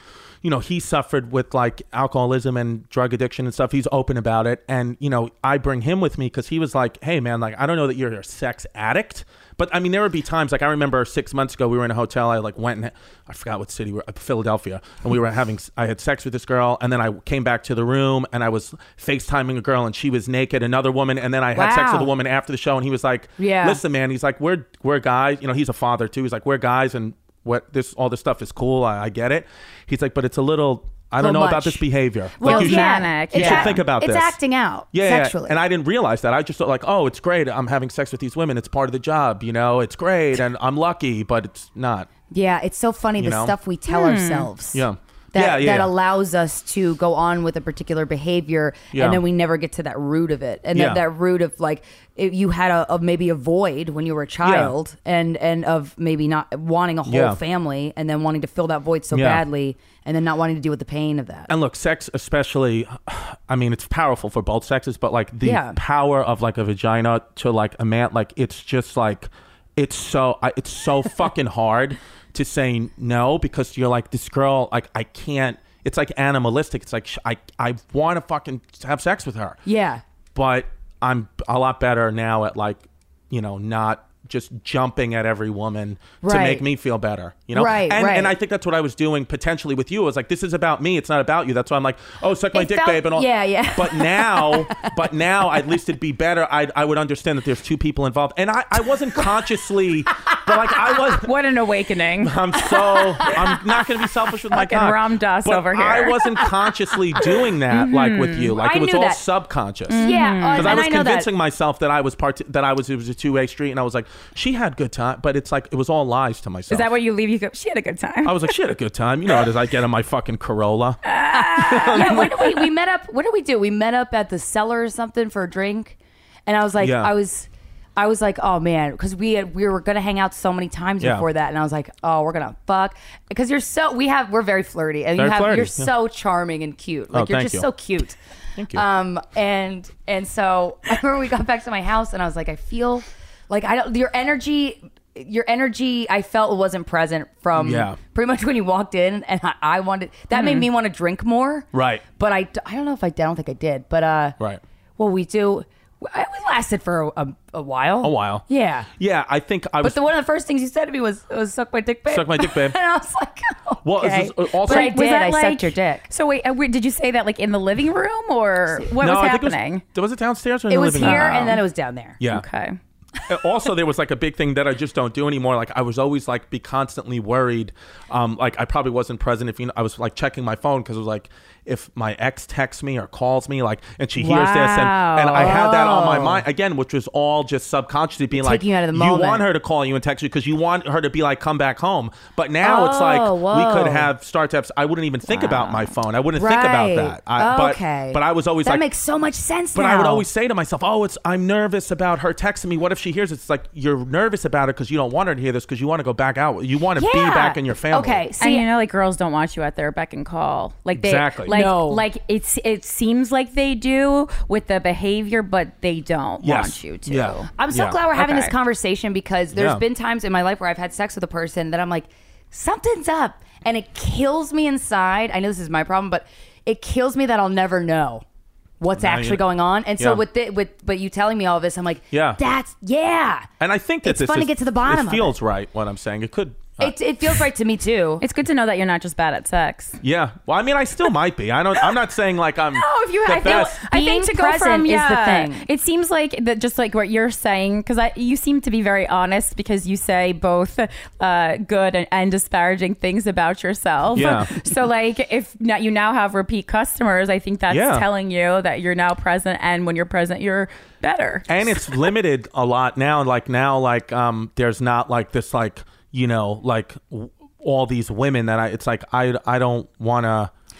Speaker 4: you know, he suffered with like alcoholism and drug addiction and stuff. He's open about it. And, you know, I bring him with me because he was like, hey, man, like, I don't know that you're a sex addict. But I mean, there would be times like I remember six months ago, we were in a hotel. I like went and I forgot what city we were, Philadelphia. And we were having, I had sex with this girl. And then I came back to the room and I was FaceTiming a girl and she was naked, another woman. And then I had
Speaker 3: Wow.
Speaker 4: sex with a woman after the show. And he was like,
Speaker 3: Yeah.
Speaker 4: listen, man, he's like, we're, we're guys. You know, he's a father too. He's like, we're guys. And what this, all this stuff is cool. I, I get it. He's like, but it's a little, I don't
Speaker 3: Little
Speaker 4: know about
Speaker 3: much.
Speaker 4: this behavior.
Speaker 3: Well,
Speaker 4: like you should,
Speaker 3: yeah.
Speaker 2: manic.
Speaker 4: you
Speaker 3: It's
Speaker 4: should
Speaker 2: Yeah.
Speaker 4: think about
Speaker 3: it's
Speaker 4: this.
Speaker 3: acting out
Speaker 4: Yeah, yeah.
Speaker 3: sexually.
Speaker 4: And I didn't realize that. I just thought like, oh, it's great. I'm having sex with these women. It's part of the job. You know, it's great. And I'm lucky, but it's not.
Speaker 3: Yeah, it's so funny
Speaker 4: You
Speaker 3: the
Speaker 4: know?
Speaker 3: stuff we tell ourselves.
Speaker 4: Yeah.
Speaker 3: That,
Speaker 4: yeah, yeah.
Speaker 3: that
Speaker 4: yeah.
Speaker 3: allows us to go on with a particular behavior,
Speaker 4: Yeah.
Speaker 3: and then we never get to that root of it, and
Speaker 4: Yeah.
Speaker 3: that, that root of like if you had a, a maybe a void when you were a child, and and of maybe not wanting a whole
Speaker 4: Yeah.
Speaker 3: family, and then wanting to fill that void so
Speaker 4: Yeah.
Speaker 3: badly, and then not wanting to deal with the pain of that.
Speaker 4: And look, sex especially, I mean, it's powerful for both sexes, but like the
Speaker 3: Yeah.
Speaker 4: power of like a vagina to like a man, like it's just like, it's so, I- it's so fucking hard to say no because you're like, this girl, like I can't, it's like animalistic. It's like, sh- I, I want to fucking have sex with her.
Speaker 3: Yeah,
Speaker 4: But I'm a lot better now at like, you know, not just jumping at every woman to
Speaker 3: Right.
Speaker 4: make me feel better, you know?
Speaker 3: Right,
Speaker 4: and,
Speaker 3: right.
Speaker 4: and I think that's what I was doing potentially with you. I was like, this is about me. It's not about you. That's why I'm like, oh, suck my
Speaker 3: It
Speaker 4: dick,
Speaker 3: felt-
Speaker 4: babe. And all.
Speaker 3: yeah, yeah.
Speaker 4: But now, but now at least it'd be better. I I would understand that there's two people involved. And I, I wasn't consciously, but like I was,
Speaker 2: What an awakening.
Speaker 4: I'm so, I'm not going to be selfish with my
Speaker 2: Fucking
Speaker 4: cock.
Speaker 2: Ram Dass
Speaker 4: but
Speaker 2: over here.
Speaker 4: I wasn't consciously doing that like with you. Like
Speaker 3: I
Speaker 4: it was
Speaker 3: knew
Speaker 4: all
Speaker 3: that.
Speaker 4: subconscious.
Speaker 3: yeah, uh,
Speaker 4: Because
Speaker 3: and
Speaker 4: I was
Speaker 3: I know
Speaker 4: convincing
Speaker 3: that.
Speaker 4: myself that I was part that I was it was a two way street, and I was like, she had good time, but it's like it was all lies to myself.
Speaker 2: Is that what you leave? You go, she had a good time.
Speaker 4: I was like, she had a good time. You know, as I get in my fucking Corolla.
Speaker 3: yeah, when did we, we met up. What did we do? We met up at the cellar or something for a drink, and I was like,
Speaker 4: Yeah.
Speaker 3: I was, I was like, oh man, because we had we were gonna hang out so many times
Speaker 4: Yeah.
Speaker 3: before that, and I was like, oh, we're gonna fuck because you're so we have we're very flirty, and
Speaker 4: Very
Speaker 3: you have
Speaker 4: flirty,
Speaker 3: you're
Speaker 4: yeah.
Speaker 3: so charming and cute, like
Speaker 4: Oh,
Speaker 3: you're
Speaker 4: thank
Speaker 3: just
Speaker 4: you.
Speaker 3: so cute.
Speaker 4: Thank you.
Speaker 3: Um, and and so I remember we got back to my house, and I was like, I feel like I don't your energy. Your energy, I felt wasn't present from
Speaker 4: Yeah.
Speaker 3: pretty much when you walked in, and I, I wanted that made me want to drink more.
Speaker 4: Right.
Speaker 3: But I, I don't know if I, I don't think I did. But uh,
Speaker 4: Right.
Speaker 3: Well, we do. I, we lasted for a, a, a while.
Speaker 4: A while.
Speaker 3: Yeah.
Speaker 4: Yeah, I think I
Speaker 3: But
Speaker 4: was.
Speaker 3: the one of the first things you said to me was, was "suck my dick, babe."
Speaker 4: Suck my dick, babe.
Speaker 3: and I was like, okay.
Speaker 4: Well, is this also-
Speaker 3: but I
Speaker 4: Was
Speaker 3: did.
Speaker 2: that
Speaker 3: I
Speaker 2: like-
Speaker 3: sucked your dick.
Speaker 2: So wait, uh, wait, did you say that like in the living room or what
Speaker 4: no,
Speaker 2: was
Speaker 4: I think
Speaker 2: happening?
Speaker 4: it was, was it downstairs or in
Speaker 3: It
Speaker 4: the
Speaker 3: was
Speaker 4: living
Speaker 3: here,
Speaker 4: room?
Speaker 3: and then it was down there.
Speaker 4: Yeah.
Speaker 2: Okay.
Speaker 4: Also, there was like a big thing that I just don't do anymore. Like I was always like be constantly worried. Um, like I probably wasn't present if you know, I was like checking my phone because it was like if my ex texts me or calls me like and she hears this and, and I had that on my
Speaker 3: Wow.
Speaker 4: mind again, which was all just subconsciously being like
Speaker 3: Taking you out of the
Speaker 4: you
Speaker 3: moment.
Speaker 4: want her to call you and text you because you want her to be like come back home. But now it's like
Speaker 3: Oh,
Speaker 4: we could
Speaker 3: whoa.
Speaker 4: have start to have. I wouldn't even think about my phone. I wouldn't think about
Speaker 3: Right.
Speaker 4: that. I, but,
Speaker 3: Okay.
Speaker 4: But I was always
Speaker 3: that
Speaker 4: like
Speaker 3: makes so much sense.
Speaker 4: but
Speaker 3: now.
Speaker 4: I would always say to myself, "Oh, it's I'm nervous about her texting me. What if she hears it?" It's like you're nervous about it because you don't want her to hear this because you want to go back out. You want to be
Speaker 3: Yeah.
Speaker 4: back in your family.
Speaker 3: Okay.
Speaker 2: And
Speaker 3: See,
Speaker 2: you know, like girls don't want you at their beck and call. Like they,
Speaker 4: Exactly.
Speaker 2: like,
Speaker 3: No.
Speaker 2: like it's it seems like they do with the behavior, but they don't
Speaker 4: Yes.
Speaker 2: want you to.
Speaker 4: Yeah.
Speaker 3: I'm so
Speaker 4: Yeah.
Speaker 3: glad we're having
Speaker 2: Okay.
Speaker 3: this conversation because there's
Speaker 4: Yeah.
Speaker 3: been times in my life where I've had sex with a person that I'm like, something's up, and it kills me inside. I know this is my problem, but it kills me that I'll never know what's
Speaker 4: Now
Speaker 3: actually
Speaker 4: you-
Speaker 3: going on. And so
Speaker 4: Yeah.
Speaker 3: with the, with but you telling me all of this, I'm like,
Speaker 4: Yeah.
Speaker 3: that's yeah.
Speaker 4: And I think that
Speaker 3: It's
Speaker 4: this
Speaker 3: fun to
Speaker 4: is-
Speaker 3: get to the bottom
Speaker 4: It
Speaker 3: of
Speaker 4: feels right. What I'm saying, it could. uh,
Speaker 3: It it feels right to me too.
Speaker 2: It's good to know that you're not just bad at sex.
Speaker 4: yeah. Well, I mean, I still might be. I don't. I'm not saying like I'm.
Speaker 2: No, if you,
Speaker 4: the
Speaker 2: I feel,
Speaker 4: best.
Speaker 2: I
Speaker 3: Being
Speaker 2: think to go
Speaker 3: present
Speaker 2: from
Speaker 3: is the
Speaker 2: yeah,
Speaker 3: thing.
Speaker 2: It seems like that, just like what you're saying, because you seem to be very honest because you say both uh, good and, and disparaging things about yourself.
Speaker 4: Yeah.
Speaker 2: So like, if now you now have repeat customers, I think that's
Speaker 4: Yeah.
Speaker 2: telling you that you're now present, and when you're present, you're better.
Speaker 4: And it's limited a lot now. Like now, like um, there's not like this like you know like w- all these women that I. It's like I I don't want to.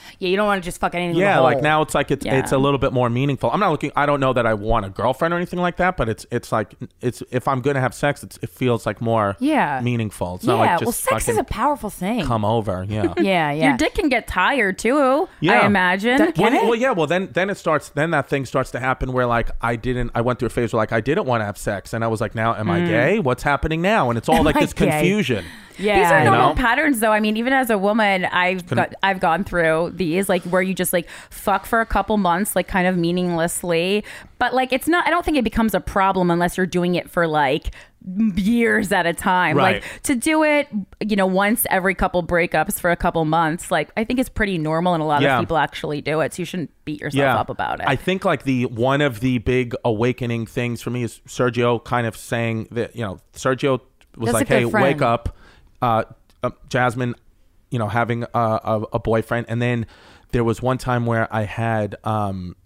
Speaker 3: Yeah, you don't want to just fuck anything.
Speaker 4: Yeah,
Speaker 3: with a
Speaker 4: like
Speaker 3: hole.
Speaker 4: now it's like it's
Speaker 2: Yeah.
Speaker 4: it's a little bit more meaningful. I'm not looking. I don't know that I want a girlfriend or anything like that, but it's it's like it's if I'm gonna have sex, it's, it feels like more
Speaker 3: Yeah.
Speaker 4: meaningful. It's
Speaker 3: Yeah,
Speaker 4: not like just
Speaker 3: well, sex is
Speaker 4: fucking
Speaker 3: a powerful thing.
Speaker 4: come over. Yeah.
Speaker 3: Yeah, yeah.
Speaker 2: Your dick can get tired too.
Speaker 4: Yeah.
Speaker 2: I imagine.
Speaker 3: That-
Speaker 4: Well,
Speaker 3: Can it?
Speaker 4: well, yeah. Well, then, then it starts. Then that thing starts to happen where, like, I didn't. I went through a phase where, like, I didn't want to have sex, and I was like, now, am I gay? What's happening now? And it's all
Speaker 3: Am
Speaker 4: like
Speaker 3: I
Speaker 4: this
Speaker 3: gay?
Speaker 4: confusion.
Speaker 3: Yeah,
Speaker 2: These are
Speaker 4: You
Speaker 2: normal
Speaker 4: know?
Speaker 2: patterns, though. I mean, even as a woman, I've got, I've gone through these, like where you just like fuck for a couple months, like kind of meaninglessly. But like, it's not. I don't think it becomes a problem unless you're doing it for like years at a time.
Speaker 4: Right.
Speaker 2: Like to do it, you know, once every couple breakups for a couple months. Like I think it's pretty normal, and a lot
Speaker 4: Yeah.
Speaker 2: of people actually do it. So you shouldn't beat yourself
Speaker 4: Yeah.
Speaker 2: up about it.
Speaker 4: I think like the one of the big awakening things for me is Sergio kind of saying that, you know, Sergio was
Speaker 3: That's
Speaker 4: like,
Speaker 3: a good
Speaker 4: hey,
Speaker 3: friend.
Speaker 4: wake up, uh, uh, Jasmine, you know, having a, a, a boyfriend. And then there was one time where I had um,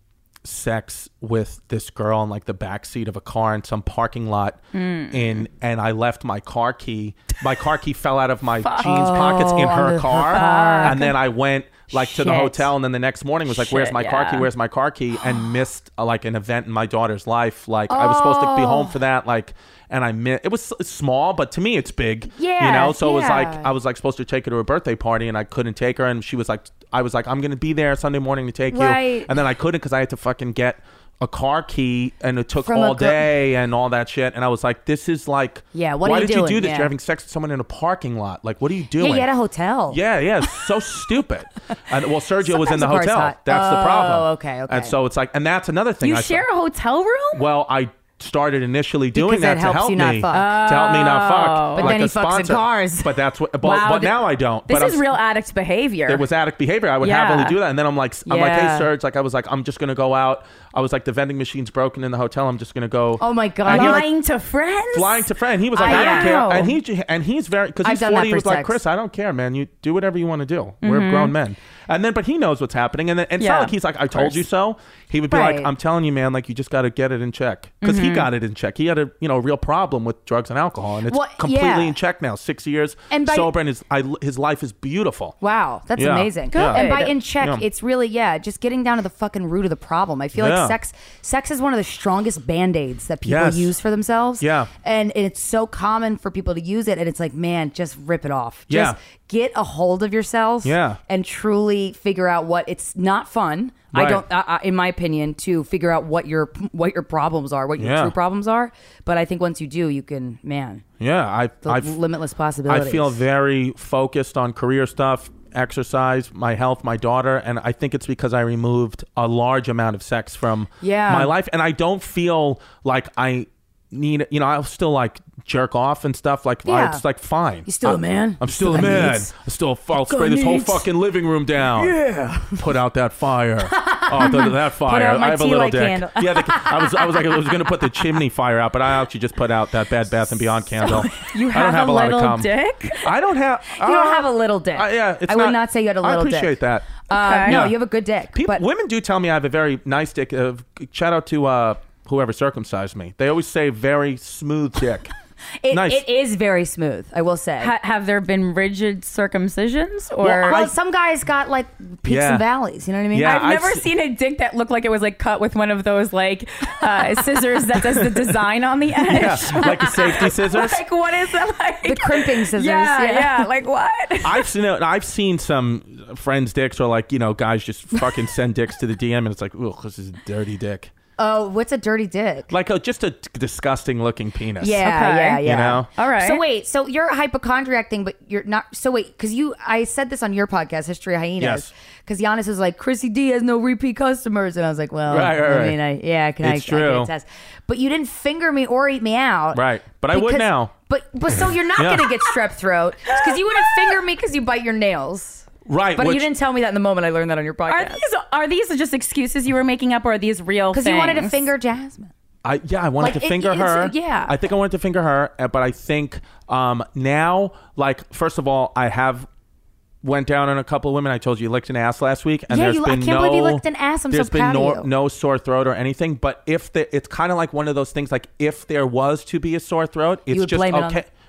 Speaker 4: sex with this girl in like the backseat of a car in some parking lot in and I left my car key. My car key fell out of my jeans pockets in
Speaker 3: on
Speaker 4: her
Speaker 3: the
Speaker 4: car.
Speaker 3: car.
Speaker 4: And then I went like to the
Speaker 3: Shit.
Speaker 4: hotel, and then the next morning was like, where's
Speaker 2: Shit,
Speaker 4: my car
Speaker 2: yeah.
Speaker 4: key? Where's my car key? And missed uh, like an event in my daughter's life. Like I was supposed to be home for that. Like, and I missed. It was s- small, but to me it's big.
Speaker 3: Yeah,
Speaker 4: you know. So it was like
Speaker 3: yeah.
Speaker 4: I was like supposed to take her to a birthday party, and I couldn't take her, and she was like, I was like, I'm gonna be there Sunday morning to take
Speaker 3: Right.
Speaker 4: you, and then I couldn't because I had to fucking get a car key, and it took
Speaker 3: From a
Speaker 4: all
Speaker 3: gir-
Speaker 4: day and all that shit. And I was like, this is like,
Speaker 3: Yeah, what are
Speaker 4: why
Speaker 3: you
Speaker 4: did
Speaker 3: doing?
Speaker 4: you do this?
Speaker 3: Yeah.
Speaker 4: You're having sex with someone in a parking lot. Like, what are you
Speaker 3: Yeah,
Speaker 4: doing?
Speaker 3: you had a hotel.
Speaker 4: Yeah, yeah, it's so stupid. And well, Sergio was in
Speaker 3: Sometimes
Speaker 4: the
Speaker 3: the car's
Speaker 4: hotel.
Speaker 3: hot.
Speaker 4: That's the
Speaker 3: Oh,
Speaker 4: problem.
Speaker 3: okay, okay.
Speaker 4: And so it's like, and that's another thing.
Speaker 2: you
Speaker 4: I
Speaker 2: share a hotel room?
Speaker 4: Well, I started initially doing
Speaker 3: Because
Speaker 4: that
Speaker 3: it
Speaker 4: to
Speaker 3: helps
Speaker 4: help
Speaker 3: you not
Speaker 4: me,
Speaker 3: fuck.
Speaker 4: to help me not fuck.
Speaker 3: But
Speaker 4: like
Speaker 3: then
Speaker 4: a
Speaker 3: he fucks in
Speaker 4: sponsor.
Speaker 3: cars.
Speaker 4: But that's what. But,
Speaker 2: Wow,
Speaker 4: but
Speaker 2: th-
Speaker 4: now I don't.
Speaker 2: This
Speaker 4: but
Speaker 2: is
Speaker 4: I'm,
Speaker 2: real addict behavior.
Speaker 4: It was addict behavior. I would
Speaker 2: Yeah.
Speaker 4: happily do that, and then I'm like, I'm like, hey,
Speaker 2: Yeah.
Speaker 4: Serge, like I was like, I'm just gonna go out. I was like, the vending machine's broken in the hotel. I'm just gonna go.
Speaker 3: Oh my God.
Speaker 4: And he, like,
Speaker 2: Lying to friends?
Speaker 4: flying to friend. He was like,
Speaker 3: I
Speaker 4: I, don't
Speaker 3: know.
Speaker 4: care, and he and he's very because
Speaker 3: I've
Speaker 4: he's
Speaker 3: done that
Speaker 4: forty. He
Speaker 3: for
Speaker 4: was like,
Speaker 3: sex.
Speaker 4: Chris, I don't care, man. You do whatever you want to do.
Speaker 3: Mm-hmm.
Speaker 4: We're grown men. And then, but he knows what's happening, and then and it's
Speaker 2: Yeah,
Speaker 4: not like he's like, I told
Speaker 2: course.
Speaker 4: you so. He would be
Speaker 3: Right.
Speaker 4: like, I'm telling you, man. Like you just got to get it in check because he got it in check. He had a you know real problem with drugs and alcohol, and it's
Speaker 3: Well,
Speaker 4: completely
Speaker 3: yeah.
Speaker 4: in check now. Six years
Speaker 3: And by-
Speaker 4: sober, and his I, his life is beautiful.
Speaker 3: Wow, that's
Speaker 4: Yeah.
Speaker 3: amazing.
Speaker 4: Good.
Speaker 3: And by in check,
Speaker 4: Yeah.
Speaker 3: it's really yeah, just getting down to the fucking root of the problem. I feel
Speaker 4: Yeah.
Speaker 3: like sex sex is one of the strongest band-aids that people
Speaker 4: Yes.
Speaker 3: use for themselves.
Speaker 4: Yeah.
Speaker 3: And it's so common for people to use it, and it's like, man, just rip it off. Just
Speaker 4: Yeah.
Speaker 3: get a hold of yourself.
Speaker 4: Yeah.
Speaker 3: And truly figure out what it's not fun. I
Speaker 4: Right.
Speaker 3: don't, uh, uh, in my opinion, to figure out what your what your problems are, what your
Speaker 4: Yeah.
Speaker 3: true problems are. But I think once you do, you can, man,
Speaker 4: Yeah, I
Speaker 3: the
Speaker 4: I
Speaker 3: limitless
Speaker 4: I
Speaker 3: possibilities.
Speaker 4: feel very focused on career stuff, exercise, my health, my daughter, and I think it's because I removed a large amount of sex from
Speaker 3: Yeah.
Speaker 4: my life, and I don't feel like I need, you know, I'll still like jerk off and stuff. Like
Speaker 3: Yeah.
Speaker 4: it's like fine.
Speaker 3: You're still a
Speaker 4: I'm-
Speaker 3: man.
Speaker 4: I'm
Speaker 3: You
Speaker 4: still,
Speaker 3: still
Speaker 4: a
Speaker 3: got
Speaker 4: man.
Speaker 3: needs.
Speaker 4: I still I'll spray this whole
Speaker 3: needs.
Speaker 4: fucking living room down. Yeah. Put out that fire. Oh, the, that fire.
Speaker 3: out my
Speaker 4: I have a
Speaker 3: tea
Speaker 4: little
Speaker 3: light
Speaker 4: dick.
Speaker 3: candle.
Speaker 4: Yeah, the, I was I was like I was gonna put the chimney fire out, but I actually just put out that Bed Bath and Beyond candle.
Speaker 2: You
Speaker 4: I
Speaker 2: have,
Speaker 4: don't have
Speaker 2: a
Speaker 4: a lot of
Speaker 2: little
Speaker 4: cum.
Speaker 2: dick?
Speaker 4: I don't have.
Speaker 3: You don't have a little dick.
Speaker 4: Uh, yeah, it's
Speaker 3: I would not say you had a little
Speaker 4: I
Speaker 3: dick.
Speaker 4: appreciate that.
Speaker 3: Uh,
Speaker 2: Okay.
Speaker 3: No,
Speaker 4: Yeah.
Speaker 3: you have a good dick.
Speaker 4: People,
Speaker 3: but
Speaker 4: women do tell me I have a very nice dick. Uh, shout out to uh, whoever circumcised me. They always say very smooth dick.
Speaker 3: it,
Speaker 4: nice.
Speaker 3: it is very smooth, I will say.
Speaker 2: Ha- have there been rigid circumcisions? Or
Speaker 4: Well,
Speaker 3: well,
Speaker 4: I-
Speaker 3: some guys got like peaks
Speaker 4: Yeah.
Speaker 3: and valleys. You know what I mean?
Speaker 4: Yeah.
Speaker 2: I've
Speaker 4: I've
Speaker 2: never
Speaker 4: se-
Speaker 2: seen a dick that looked like it was like cut with one of those like uh, scissors that does the design on the edge.
Speaker 4: Yeah, like the safety scissors.
Speaker 2: Like what is it like?
Speaker 3: The crimping scissors.
Speaker 2: Yeah,
Speaker 3: yeah.
Speaker 2: yeah. Like what?
Speaker 4: I've seen it. I've seen some friends' dicks, or like you know, guys just fucking send dicks to the D M, and it's like, ugh, this is a dirty dick.
Speaker 3: Oh, what's a dirty dick?
Speaker 4: Like a, just a disgusting looking penis.
Speaker 3: Yeah,
Speaker 2: Okay.
Speaker 3: yeah, yeah.
Speaker 4: You know?
Speaker 2: All right.
Speaker 3: So wait, so you're a hypochondriac thing, but you're not. So wait, because you, I said this on your podcast, History of Hyenas.
Speaker 4: Yes.
Speaker 3: Because Giannis was like, Chrissy D has no repeat customers, and I was like, well,
Speaker 4: Right, right,
Speaker 3: I
Speaker 4: right.
Speaker 3: mean, I yeah, can
Speaker 4: It's
Speaker 3: I, I
Speaker 4: true.
Speaker 3: can attest. But you didn't finger me or eat me out,
Speaker 4: Right. But I would
Speaker 3: because-
Speaker 4: now.
Speaker 3: But but so you're not
Speaker 4: Yeah.
Speaker 3: gonna get strep throat because you wouldn't finger me because you bite your nails.
Speaker 4: Right.
Speaker 3: But
Speaker 4: which-
Speaker 3: you didn't tell me that in the moment. I learned that on your
Speaker 2: Are
Speaker 3: podcast.
Speaker 2: these are these just excuses you were making up, or are these real?
Speaker 3: Because you wanted to finger Jasmine.
Speaker 4: I yeah, I wanted
Speaker 3: Like,
Speaker 4: to
Speaker 3: it-
Speaker 4: finger
Speaker 3: it's-
Speaker 4: her.
Speaker 3: yeah.
Speaker 4: I think I wanted to finger her, uh, but I think um, now, like, first of all, I have went down on a couple of women. I told you, you licked an ass last week, and
Speaker 3: Yeah,
Speaker 4: there's
Speaker 3: you- I
Speaker 4: been
Speaker 3: can't
Speaker 4: no.
Speaker 3: believe you licked an ass. I'm so
Speaker 4: there's been
Speaker 3: proud
Speaker 4: no
Speaker 3: of you.
Speaker 4: no sore throat or anything. But if the, it's kind of like one of those things. Like if there was to be a sore throat, it's
Speaker 3: would
Speaker 4: just
Speaker 3: blame it on-
Speaker 4: okay.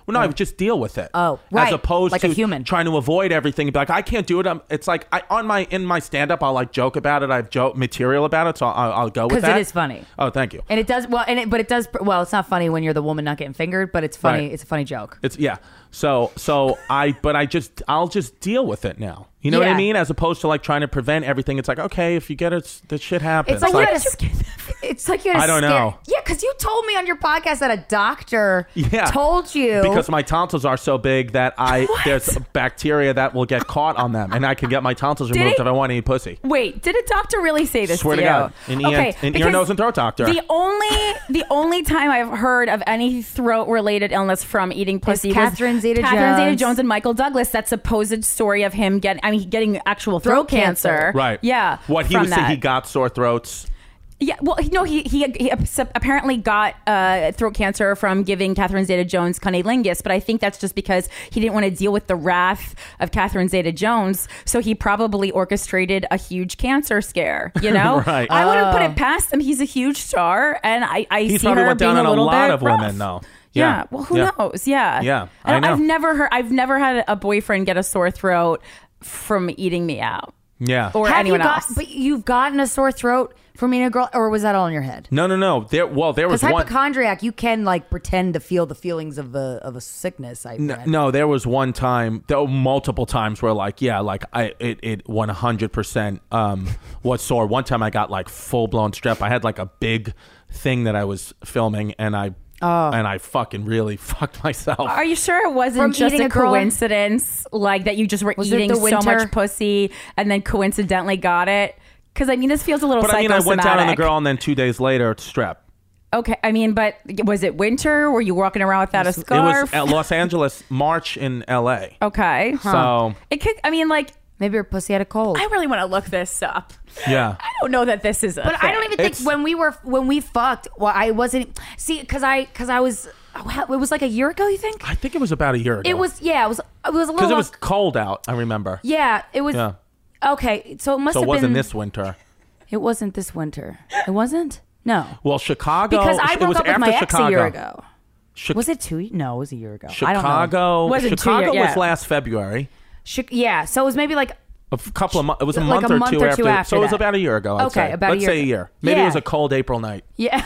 Speaker 4: Well, no, I would just deal with it.
Speaker 3: Oh, right.
Speaker 4: As opposed
Speaker 3: Like
Speaker 4: to
Speaker 3: a human.
Speaker 4: trying to avoid everything and be like, I can't do it. I'm, it's like I on my in my stand up, I'll like joke about it. I have joke material about it, so I'll, I'll go with
Speaker 3: Because
Speaker 4: that.
Speaker 3: it is funny.
Speaker 4: Oh, thank you.
Speaker 3: And it does well, and it, but it does well. It's not funny when you're the woman not getting fingered, but it's funny.
Speaker 4: Right.
Speaker 3: It's a funny joke.
Speaker 4: It's yeah. So so I but I just I'll just deal with it now. You know what
Speaker 3: Yeah.
Speaker 4: I mean? As opposed to like trying to prevent everything. It's like, okay, if you get it, the shit happens.
Speaker 3: It's like,
Speaker 4: Like,
Speaker 3: you had a, it's like you had a
Speaker 4: I don't
Speaker 3: scare-
Speaker 4: know.
Speaker 3: Yeah, because you told me on your podcast that a doctor
Speaker 4: Yeah.
Speaker 3: told you
Speaker 4: because my tonsils are so big that I there's bacteria that will get caught on them, and I can get my tonsils removed
Speaker 2: it-
Speaker 4: if I want to eat pussy.
Speaker 2: Wait, did a doctor really say this
Speaker 4: Swear
Speaker 2: to
Speaker 4: to
Speaker 2: you?
Speaker 4: God, an ear- an ear,
Speaker 2: because
Speaker 4: nose, and throat doctor.
Speaker 2: The only the only time I've heard of any throat related illness from eating pussy was
Speaker 3: Catherine Zeta-Jones.
Speaker 2: Catherine Zeta-Jones and Michael Douglas. That supposed story of him getting I mean getting actual throat,
Speaker 3: Throat
Speaker 2: cancer.
Speaker 3: cancer.
Speaker 4: Right.
Speaker 2: Yeah.
Speaker 4: What he
Speaker 2: from
Speaker 4: was saying,
Speaker 2: that.
Speaker 4: he got sore throats.
Speaker 2: Yeah, well, no, he he, he apparently got uh, throat cancer from giving Catherine Zeta-Jones cunnilingus, but I think that's just because he didn't want to deal with the wrath of Catherine Zeta-Jones, so he probably orchestrated a huge cancer scare. You know,
Speaker 4: Right.
Speaker 2: I wouldn't put it past him. He's a huge star, and I I
Speaker 4: He
Speaker 2: see
Speaker 4: probably
Speaker 2: her
Speaker 4: went
Speaker 2: being
Speaker 4: down on
Speaker 2: a
Speaker 4: a
Speaker 2: little
Speaker 4: lot
Speaker 2: bit
Speaker 4: of
Speaker 2: rough.
Speaker 4: women, though.
Speaker 2: Yeah.
Speaker 4: Yeah.
Speaker 2: Well, who
Speaker 4: Yeah.
Speaker 2: knows? Yeah.
Speaker 4: Yeah, I
Speaker 2: And
Speaker 4: know.
Speaker 2: I've never heard. I've never had a boyfriend get a sore throat from eating me out.
Speaker 4: Yeah.
Speaker 2: Or
Speaker 3: Have
Speaker 2: anyone
Speaker 3: you got,
Speaker 2: else.
Speaker 3: But you've gotten a sore throat from being a girl, or was that all in your head?
Speaker 4: No, no, no. There. Well, there was
Speaker 3: Because
Speaker 4: one.
Speaker 3: hypochondriac, you can like pretend to feel the feelings of a of a sickness. I
Speaker 4: No,
Speaker 3: read.
Speaker 4: no, there was one time, there were multiple times where like, yeah, like I, it, it one hundred percent um, was sore. One time I got like full blown strep. I had like a big thing that I was filming and I,
Speaker 3: Oh.
Speaker 4: and I fucking really fucked myself.
Speaker 2: Are you sure it wasn't
Speaker 3: From
Speaker 2: just
Speaker 3: eating
Speaker 2: a
Speaker 3: a girl?
Speaker 2: coincidence, like that you just were
Speaker 3: Was it
Speaker 2: eating
Speaker 3: the
Speaker 2: so
Speaker 3: winter?
Speaker 2: much pussy and then coincidentally got it? Because I mean, this feels a little
Speaker 4: But I mean, I went down on the
Speaker 2: psychosomatic.
Speaker 4: girl and then two days later, it's strep.
Speaker 2: Okay, I mean, but was it winter? Were you walking around without a
Speaker 4: It
Speaker 2: scarf?
Speaker 4: was at Los Angeles, March in L A.
Speaker 2: Okay,
Speaker 4: So,
Speaker 2: it could. I mean, like,
Speaker 3: Maybe your pussy had a cold.
Speaker 2: I really want to look this up.
Speaker 4: yeah.
Speaker 2: I don't know that this is a
Speaker 3: But I don't
Speaker 2: thing.
Speaker 3: even think
Speaker 4: It's-
Speaker 3: when we were when we fucked. Well, I wasn't. See, because I because I was. It was like a year ago. You think
Speaker 4: I think it was about a year ago.
Speaker 3: it was? Yeah, it was. It was a
Speaker 4: Because
Speaker 3: little.
Speaker 4: it was cold out, I remember.
Speaker 3: Yeah, it was.
Speaker 4: Yeah.
Speaker 3: Okay, so it must
Speaker 4: So it
Speaker 3: have
Speaker 4: wasn't
Speaker 3: been
Speaker 4: this winter.
Speaker 3: It wasn't this winter. It wasn't. No,
Speaker 4: Well, Chicago.
Speaker 3: because I
Speaker 4: it
Speaker 3: broke
Speaker 4: was
Speaker 3: up with
Speaker 4: after
Speaker 3: my ex
Speaker 4: Chicago.
Speaker 3: a year ago.
Speaker 4: Chi-
Speaker 3: Was it two? No, it was a year ago. I don't know.
Speaker 4: Chicago.
Speaker 2: Was it two
Speaker 4: Chicago
Speaker 2: year-
Speaker 4: was
Speaker 2: yeah.
Speaker 4: last February.
Speaker 3: Chi- yeah, so it was maybe like
Speaker 4: A f- couple of months. It was a
Speaker 3: Like
Speaker 4: month,
Speaker 3: a
Speaker 4: or,
Speaker 3: month
Speaker 4: two
Speaker 3: or
Speaker 4: after,
Speaker 3: two after
Speaker 4: So it was
Speaker 3: that.
Speaker 4: about a year ago. I'd
Speaker 3: Okay,
Speaker 4: say.
Speaker 3: about a
Speaker 4: Let's
Speaker 3: year
Speaker 4: say a
Speaker 3: ago.
Speaker 4: year. Maybe
Speaker 3: Yeah.
Speaker 4: it was a cold April night.
Speaker 3: yeah,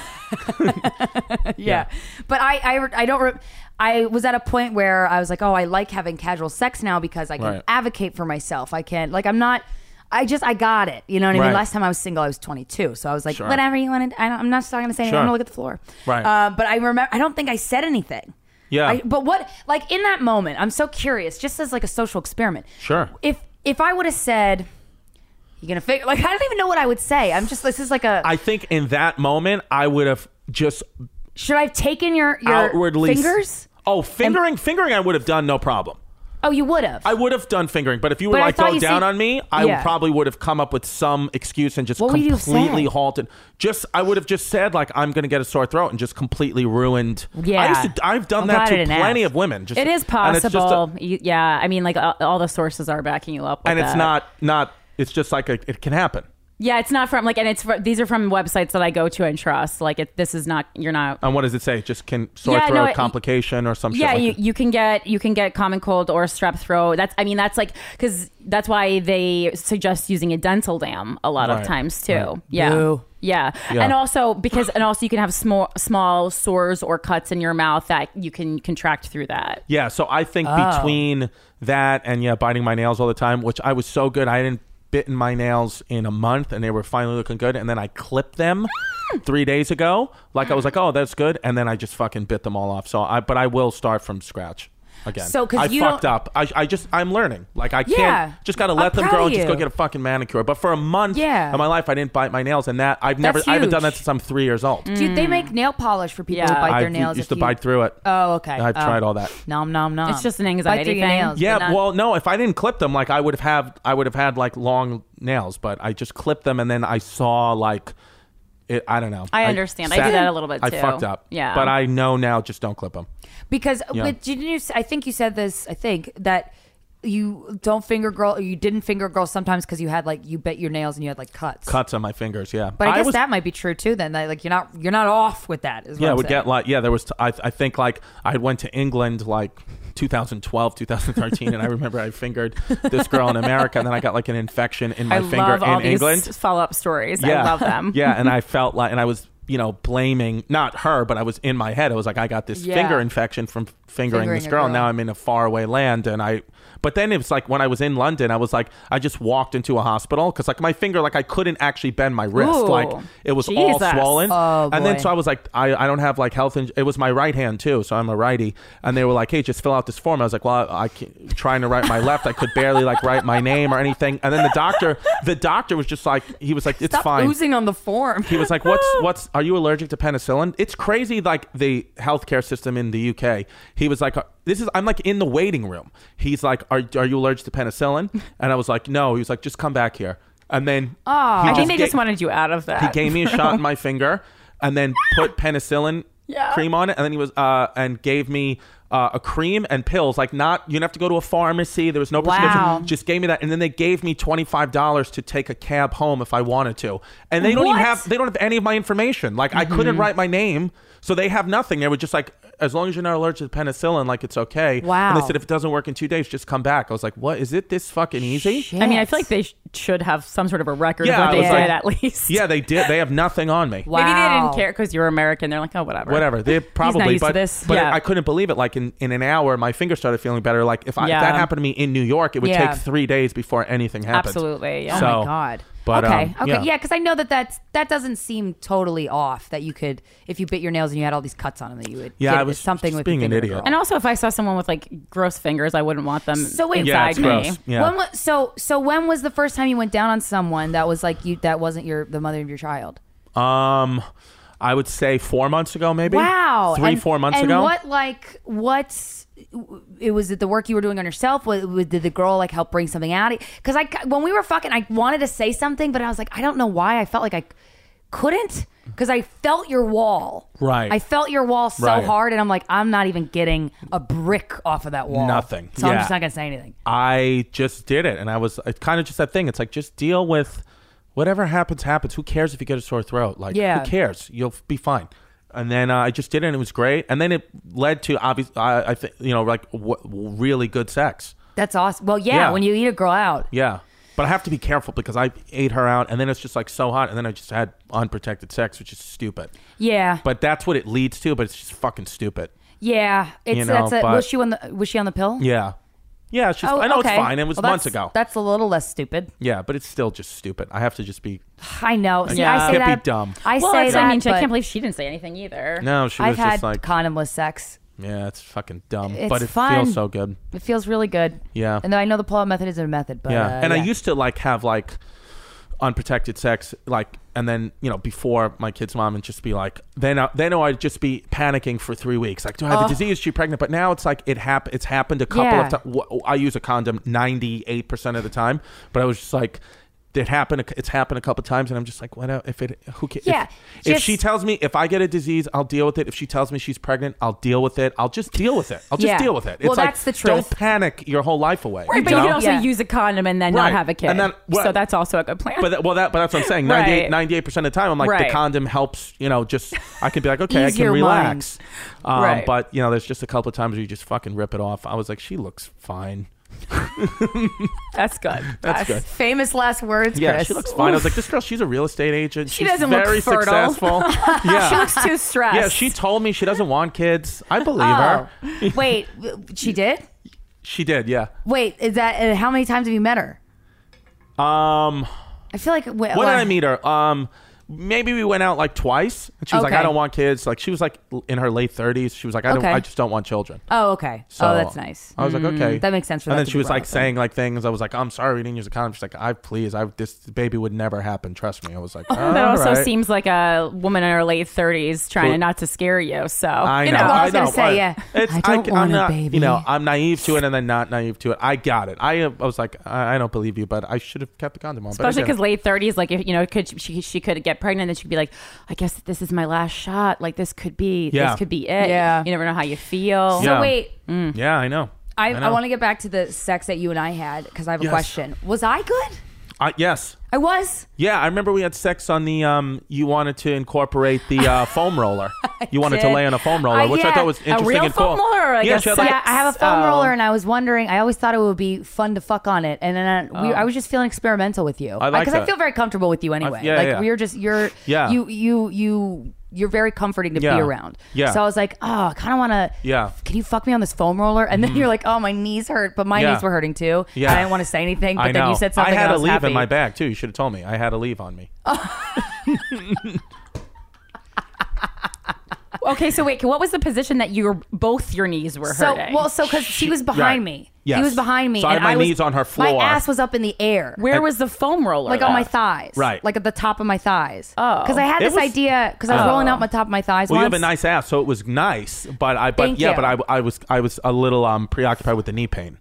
Speaker 3: yeah. But I I I don't. Re- I was at a point where I was like, oh, I like having casual sex now because I can
Speaker 4: Right.
Speaker 3: advocate for myself. I can like I'm not. I just I got it. You know what I mean?
Speaker 4: Right.
Speaker 3: Last time I was single, I was twenty-two, so I was like,
Speaker 4: Sure.
Speaker 3: whatever you wanted. I don't, I'm not going to say anything.
Speaker 4: Sure.
Speaker 3: I'm going to look at the floor.
Speaker 4: Right.
Speaker 3: Uh, but I remember. I don't think I said anything.
Speaker 4: Yeah.
Speaker 3: I, but what, like in that moment, I'm so curious, just as like a social experiment.
Speaker 4: Sure.
Speaker 3: If if I would have said, "You're gonna figure," like I don't even know what I would say. I'm just this is like a.
Speaker 4: I think in that moment, I would have just
Speaker 3: should I have taken your your
Speaker 4: outwardly.
Speaker 3: fingers?
Speaker 4: Oh, fingering, fingering, I would have done no problem.
Speaker 3: Oh, you would have.
Speaker 4: I would have done fingering, but if you were
Speaker 3: But I
Speaker 4: like
Speaker 3: thought
Speaker 4: go
Speaker 3: you
Speaker 4: down
Speaker 3: said-
Speaker 4: on me, I
Speaker 3: Yeah.
Speaker 4: probably would have come up with some excuse and just
Speaker 3: What would you have
Speaker 4: completely
Speaker 3: said?
Speaker 4: halted. Just I would have just said like I'm going to get a sore throat and just completely ruined.
Speaker 3: Yeah.
Speaker 4: I used to, I've done
Speaker 3: I'm
Speaker 4: that
Speaker 3: glad I
Speaker 4: to
Speaker 3: didn't
Speaker 4: plenty
Speaker 3: ask.
Speaker 4: of women. Just,
Speaker 2: It is
Speaker 4: and it's just a-
Speaker 2: possible. You- yeah, I mean, like all, all the sources are backing you up. With
Speaker 4: and it's
Speaker 2: that.
Speaker 4: not not. It's just like a, it can happen.
Speaker 2: Yeah, it's not from like, and it's fr- these are from websites that I go to and trust. Like, it, this is not. You're not.
Speaker 4: And what does it say? Just can sore
Speaker 2: Yeah,
Speaker 4: throat
Speaker 2: no, it-
Speaker 4: complication or some
Speaker 2: Yeah,
Speaker 4: shit like
Speaker 2: you,
Speaker 4: that?
Speaker 2: you can get you can get common cold or strep throat. That's I mean that's like because that's why they suggest using a dental dam a lot
Speaker 4: Right,
Speaker 2: of times too.
Speaker 4: right.
Speaker 2: Yeah.
Speaker 3: Boo.
Speaker 2: yeah,
Speaker 4: Yeah.
Speaker 2: and also because and also you can have small small sores or cuts in your mouth that you can contract through that.
Speaker 4: Yeah, so I think
Speaker 3: Oh.
Speaker 4: between that and yeah, biting my nails all the time, which I was so good, I hadn't bitten my nails in a month, and they were finally looking good. And then I clipped them three days ago. Like I was like, oh, that's good, and then I just fucking bit them all off. So I, but I will start from scratch again.
Speaker 3: So, 'cause
Speaker 4: I
Speaker 3: you
Speaker 4: fucked
Speaker 3: don't-
Speaker 4: up. I, I just I'm learning. Like I can't
Speaker 3: Yeah.
Speaker 4: just got to
Speaker 3: I'm
Speaker 4: let them
Speaker 3: proud
Speaker 4: grow
Speaker 3: of
Speaker 4: and just go
Speaker 3: you.
Speaker 4: get a fucking manicure. But for a month
Speaker 3: Yeah.
Speaker 4: of my life, I didn't bite my nails, and that I've never
Speaker 3: That's
Speaker 4: I haven't done that
Speaker 3: huge.
Speaker 4: since I'm three years old.
Speaker 3: Dude, they make nail polish for people
Speaker 2: Yeah.
Speaker 3: who bite
Speaker 4: I
Speaker 3: their nails.
Speaker 4: used
Speaker 3: if
Speaker 4: to
Speaker 3: you-
Speaker 4: bite through it.
Speaker 3: Oh, okay.
Speaker 4: I've
Speaker 3: Oh.
Speaker 4: tried all that.
Speaker 3: Nom nom nom.
Speaker 2: It's just an
Speaker 3: Bite
Speaker 2: anxiety
Speaker 3: through your
Speaker 2: thing.
Speaker 3: nails,
Speaker 4: Yeah,
Speaker 3: but not-
Speaker 4: well, no. If I didn't clip them, like I would have had, I would have had like long nails, but I just clipped them, and then I saw like, it, I don't know.
Speaker 2: I understand. I do that a little bit,
Speaker 4: I
Speaker 2: too.
Speaker 4: fucked up.
Speaker 2: Yeah.
Speaker 4: but I know now. Just don't clip them.
Speaker 3: Because
Speaker 4: Yeah.
Speaker 3: but didn't you? I think you said this. I think that you don't finger girl, or you didn't finger girls sometimes because you had like you bit your nails and you had like cuts.
Speaker 4: Cuts on my fingers, yeah.
Speaker 3: But I guess
Speaker 4: was,
Speaker 3: that might be true too. Then that, like you're not you're not off with that. Is what
Speaker 4: yeah,
Speaker 3: I'm
Speaker 4: would
Speaker 3: saying.
Speaker 4: get like yeah. There was t- I I think like I went to England like two thousand twelve, two thousand thirteen, and I remember I fingered this girl in America, and then I got like an infection in my
Speaker 2: I
Speaker 4: finger
Speaker 2: love all
Speaker 4: in
Speaker 2: these
Speaker 4: England.
Speaker 2: follow-up stories.
Speaker 4: Yeah,
Speaker 2: I love them.
Speaker 4: Yeah, and I felt like, and I was, you know, blaming not her, but I was in my head. I was like, I got this
Speaker 3: Yeah.
Speaker 4: finger infection from fingering,
Speaker 3: Fingering
Speaker 4: this
Speaker 3: a
Speaker 4: girl.
Speaker 3: girl.
Speaker 4: And now I'm in a faraway land, and I. But then it was like when I was in London, I was like, I just walked into a hospital because like my finger, like I couldn't actually bend my wrist,
Speaker 2: Ooh,
Speaker 4: like it was all
Speaker 2: Jesus.
Speaker 4: swollen.
Speaker 3: Oh,
Speaker 4: and then
Speaker 3: boy.
Speaker 4: so I was like, I, I don't have like health. In- it was my right hand too, so I'm a righty. And they were like, hey, just fill out this form. I was like, well, I, I can't, trying to write my left, I could barely like write my name or anything. And then the doctor, the doctor was just like, he was like, it's
Speaker 3: Stop
Speaker 4: fine.
Speaker 3: oozing on the form.
Speaker 4: He was like, "What's what's? Are you allergic to penicillin?" It's crazy, like the healthcare system in the U K. He was like, "This is." I'm like in the waiting room. He's like, "Are are you allergic to penicillin?" And I was like, "No." He was like, "Just come back here." And then
Speaker 3: Oh.
Speaker 4: he
Speaker 2: I think they
Speaker 4: ga-
Speaker 2: just wanted you out of that.
Speaker 4: he gave me a shot in my finger, and then put penicillin
Speaker 2: Yeah.
Speaker 4: cream on it, and then he was uh and gave me. Uh, a cream and pills, like not you didn't have to go to a pharmacy. There was no prescription.
Speaker 3: Wow.
Speaker 4: Just gave me that, and then they gave me twenty five dollars to take a cab home if I wanted to. And they don't
Speaker 3: What?
Speaker 4: even have they don't have any of my information. Like I couldn't write my name, so they have nothing. They were just like, as long as you're not allergic to penicillin, like it's okay.
Speaker 3: Wow.
Speaker 4: And they said if it doesn't work in two days, just come back. I was like, what is it? This fucking easy?
Speaker 3: Shit.
Speaker 2: I mean, I feel like they sh- should have some sort of a record
Speaker 4: Yeah,
Speaker 2: of
Speaker 4: I
Speaker 2: what they
Speaker 4: was
Speaker 2: did
Speaker 4: like-
Speaker 2: at least.
Speaker 4: Yeah, they did. They have nothing on me.
Speaker 3: Wow.
Speaker 2: Maybe they didn't care because you're American. They're like, oh, whatever.
Speaker 4: Whatever. They probably,
Speaker 2: used to
Speaker 4: but,
Speaker 2: this.
Speaker 4: but
Speaker 2: Yeah.
Speaker 4: I couldn't believe it. Like in, in an hour, my finger started feeling better. Like if, I,
Speaker 2: Yeah.
Speaker 4: if that happened to me in New York, it would
Speaker 3: Yeah.
Speaker 4: take three days before anything happened.
Speaker 2: Absolutely. Yeah.
Speaker 3: Oh
Speaker 4: So-
Speaker 3: my god.
Speaker 4: but,
Speaker 3: okay.
Speaker 4: um,
Speaker 3: okay.
Speaker 4: yeah.
Speaker 3: Yeah, because I know that that's, that doesn't seem totally off. That you could, if you bit your nails and you had all these cuts on them, that you would.
Speaker 4: Yeah,
Speaker 3: get
Speaker 4: I was
Speaker 3: something
Speaker 4: just
Speaker 3: with
Speaker 4: being
Speaker 3: your
Speaker 4: an
Speaker 3: finger
Speaker 4: idiot.
Speaker 3: girl.
Speaker 2: And also, if I saw someone with like gross fingers, I wouldn't want them
Speaker 3: So wait-
Speaker 4: Yeah,
Speaker 2: inside
Speaker 4: it's
Speaker 2: me.
Speaker 4: gross. Yeah.
Speaker 3: When was, so so when was the first time you went down on someone that was like you that wasn't your the mother of your child?
Speaker 4: Um, I would say four months ago, maybe.
Speaker 3: Wow.
Speaker 4: Three,
Speaker 3: And-
Speaker 4: four months
Speaker 3: and
Speaker 4: ago.
Speaker 3: what like what's it was it the work you were doing on yourself? Was, was- did the girl like help bring something out? Because I when we were fucking, I wanted to say something, but I was like, I don't know why. I felt like I couldn't because I felt your wall.
Speaker 4: Right.
Speaker 3: I felt your wall so
Speaker 4: Right.
Speaker 3: hard, and I'm like, I'm not even getting a brick off of that wall.
Speaker 4: Nothing.
Speaker 3: So I'm
Speaker 4: Yeah.
Speaker 3: just not gonna say anything.
Speaker 4: I just did it, and I was it's kind of just that thing. It's like just deal with whatever happens, happens. Who cares if you get a sore throat? Like,
Speaker 3: Yeah.
Speaker 4: who cares? You'll be fine. And then uh, I just did it, and it was great. And then it led to obvious, I, I think you know, like w- really good sex.
Speaker 3: That's awesome. Well, yeah,
Speaker 4: Yeah.
Speaker 3: when you eat a girl out.
Speaker 4: Yeah. But I have to be careful because I ate her out, and then it's just like so hot, and then I just had unprotected sex, which is stupid.
Speaker 3: Yeah.
Speaker 4: But that's what it leads to. But it's just fucking stupid.
Speaker 3: Yeah, it's
Speaker 4: You know,
Speaker 3: that's a,
Speaker 4: but-
Speaker 3: was she on the was she on the pill?
Speaker 4: Yeah. Yeah. It's just
Speaker 3: Oh,
Speaker 4: I know
Speaker 3: okay.
Speaker 4: it's fine. It was
Speaker 3: Well,
Speaker 4: months
Speaker 3: that's-
Speaker 4: ago.
Speaker 3: That's a little less stupid.
Speaker 4: Yeah, but it's still just stupid. I have to just be.
Speaker 3: I know. See,
Speaker 2: Yeah.
Speaker 3: I say
Speaker 4: Can't be
Speaker 3: that.
Speaker 4: dumb.
Speaker 3: I
Speaker 2: Well,
Speaker 3: say
Speaker 2: that's-
Speaker 3: that.
Speaker 2: I mean, I
Speaker 3: but
Speaker 2: can't believe she didn't say anything either.
Speaker 4: No, she was
Speaker 3: I've had
Speaker 4: just like,
Speaker 3: condomless sex.
Speaker 4: yeah, it's fucking dumb,
Speaker 3: It's
Speaker 4: but it
Speaker 3: fun.
Speaker 4: feels so good.
Speaker 3: It feels really good.
Speaker 4: Yeah.
Speaker 3: And though I know the pull-out method isn't a method, but
Speaker 4: yeah,
Speaker 3: uh,
Speaker 4: and
Speaker 3: yeah.
Speaker 4: I used to like have like unprotected sex, like, and then you know before my kid's mom, and just be like, then I, then I'd just be panicking for three weeks, like, do I have
Speaker 3: Oh.
Speaker 4: a disease? Is she pregnant? But now it's like it hap- It's happened a couple
Speaker 3: Yeah.
Speaker 4: of times. I use a condom ninety-eight percent of the time, but I was just like. It happened. It's happened a couple of times, and I'm just like, what? If it, who cares?
Speaker 3: Yeah,
Speaker 4: If, if
Speaker 3: just-
Speaker 4: she tells me if I get a disease, I'll deal with it. If she tells me she's pregnant, I'll deal with it. I'll just deal with it. I'll just
Speaker 3: Yeah.
Speaker 4: deal with it. It's
Speaker 3: Well,
Speaker 4: like,
Speaker 3: that's the
Speaker 4: Don't
Speaker 3: truth.
Speaker 4: panic your whole life away.
Speaker 2: Right, but
Speaker 4: you
Speaker 2: you
Speaker 4: know?
Speaker 2: can also
Speaker 3: Yeah.
Speaker 2: use a condom and then
Speaker 4: Right.
Speaker 2: not have a kid.
Speaker 4: And then-
Speaker 2: so
Speaker 4: right.
Speaker 2: that's also a good plan.
Speaker 4: But that, well, that but that's what I'm saying.
Speaker 2: Right.
Speaker 4: ninety-eight, ninety-eight percent of the time, I'm like
Speaker 2: Right.
Speaker 4: the condom helps. You know, just I can be like, okay, I
Speaker 3: Ease
Speaker 4: can
Speaker 3: your
Speaker 4: relax. Um,
Speaker 2: Right.
Speaker 4: But you know, there's just a couple of times where you just fucking rip it off. I was like, she looks fine.
Speaker 2: That's good.
Speaker 4: That's good.
Speaker 3: famous last words.
Speaker 4: Yeah,
Speaker 3: Chris.
Speaker 4: she looks fine. I was like, this girl, she's a real estate agent.
Speaker 2: She
Speaker 4: she's
Speaker 2: doesn't look
Speaker 4: very
Speaker 2: fertile.
Speaker 4: successful. Yeah.
Speaker 2: She looks too stressed.
Speaker 4: Yeah, she told me she doesn't want kids. I believe
Speaker 3: Oh,
Speaker 4: her.
Speaker 3: wait, she did.
Speaker 4: She did, yeah.
Speaker 3: Wait, is that uh, how many times have you met her?
Speaker 4: Um,
Speaker 3: I feel like wait,
Speaker 4: when did I meet her? Um, maybe we went out like twice, and she was like,
Speaker 3: Okay.
Speaker 4: "I don't want kids." Like she was like in her late thirties. She was like, "I don't.
Speaker 3: Okay.
Speaker 4: I just don't want children."
Speaker 3: Oh, okay.
Speaker 4: So
Speaker 3: oh, that's nice.
Speaker 4: I was like, okay,
Speaker 3: That makes sense for
Speaker 4: And
Speaker 3: that
Speaker 4: then
Speaker 3: to
Speaker 4: she
Speaker 3: be
Speaker 4: was
Speaker 3: brought
Speaker 4: like
Speaker 3: up,
Speaker 4: saying like things. I was like, I'm sorry, we didn't use a condom. She's like, I please, I this baby would never happen. Trust me. I was like,
Speaker 2: That
Speaker 4: "All
Speaker 2: also
Speaker 4: right."
Speaker 2: seems like a woman in her late thirties trying
Speaker 4: Cool.
Speaker 2: not to scare you. So
Speaker 4: I
Speaker 2: you
Speaker 4: know.
Speaker 3: well, I was
Speaker 4: I
Speaker 3: gonna
Speaker 4: know.
Speaker 3: say,
Speaker 4: I-
Speaker 3: yeah.
Speaker 4: It's,
Speaker 3: I don't
Speaker 4: I'm
Speaker 3: want a
Speaker 4: not,
Speaker 3: baby.
Speaker 4: You know, I'm naive to it, and then not naive to it. I got it. I, uh, I was like, I, I don't believe you, but I should have kept the condom on. but I
Speaker 2: especially
Speaker 4: didn't.
Speaker 2: because late thirties, like if you know, could she she could get pregnant, then she could be like, I guess this is my last shot. Like this could be
Speaker 4: Yeah.
Speaker 2: this could be it.
Speaker 3: Yeah.
Speaker 2: You never know how you feel.
Speaker 3: So
Speaker 4: Yeah.
Speaker 3: wait,
Speaker 4: Yeah, I know.
Speaker 3: I,
Speaker 4: I know.
Speaker 3: I want to get back to the sex that you and I had because I have a
Speaker 4: Yes.
Speaker 3: question. Was I good?
Speaker 4: Uh, yes.
Speaker 3: I was.
Speaker 4: Yeah, I remember we had sex on the. Um, you wanted to incorporate the uh, foam roller. You wanted to
Speaker 3: did.
Speaker 4: lay on a foam roller,
Speaker 3: Uh,
Speaker 4: which I
Speaker 3: yeah.
Speaker 4: thought was
Speaker 3: A
Speaker 4: interesting
Speaker 2: real
Speaker 4: and cool.
Speaker 2: foam roller or like
Speaker 4: yeah,
Speaker 2: a
Speaker 4: she had,
Speaker 2: sex-
Speaker 3: Yeah, I have a foam
Speaker 2: Oh.
Speaker 3: roller, and I was wondering. I always thought it would be fun to fuck on it, and then I, we, I was just feeling experimental with you
Speaker 4: I like
Speaker 3: because I
Speaker 4: that.
Speaker 3: feel very comfortable with you anyway.
Speaker 4: yeah,
Speaker 3: like
Speaker 4: yeah.
Speaker 3: we're just you're
Speaker 4: Yeah.
Speaker 3: you you you you're very comforting to
Speaker 4: Yeah.
Speaker 3: be around.
Speaker 4: Yeah.
Speaker 3: So I was like, oh, I kind of want to.
Speaker 4: Yeah.
Speaker 3: Can you fuck me on this foam roller? And then you're like, oh, my knees hurt, but my
Speaker 4: Yeah.
Speaker 3: knees were hurting too.
Speaker 4: Yeah.
Speaker 3: I didn't want to say anything, but
Speaker 4: I
Speaker 3: then
Speaker 4: know.
Speaker 3: you said something.
Speaker 4: I had
Speaker 3: and I
Speaker 4: a
Speaker 3: was
Speaker 4: leave
Speaker 3: happy.
Speaker 4: in my bag too. You should have told me. I had a leave on me.
Speaker 2: Okay, so wait, what was the position that you were both your knees were
Speaker 3: So
Speaker 2: hurting?
Speaker 3: well, so because she was behind
Speaker 4: Right.
Speaker 3: me.
Speaker 4: Yes.
Speaker 3: He was behind me.
Speaker 4: So I had
Speaker 3: and
Speaker 4: my
Speaker 3: was-
Speaker 4: knees on her
Speaker 3: My
Speaker 4: floor.
Speaker 3: ass was up in the air.
Speaker 2: Where was the foam roller?
Speaker 3: Like on my
Speaker 2: at?
Speaker 3: thighs.
Speaker 4: Right.
Speaker 3: Like at the top of my thighs.
Speaker 2: Oh.
Speaker 3: Because I had
Speaker 4: It
Speaker 3: this
Speaker 4: was-
Speaker 3: idea, because I was
Speaker 2: Oh.
Speaker 3: rolling out my top of my thighs
Speaker 4: Well, you
Speaker 3: once.
Speaker 4: have a nice ass, so it was nice. But I, but
Speaker 3: Thank
Speaker 4: yeah,
Speaker 3: you.
Speaker 4: but I, I was, I was a little um preoccupied with the knee pain.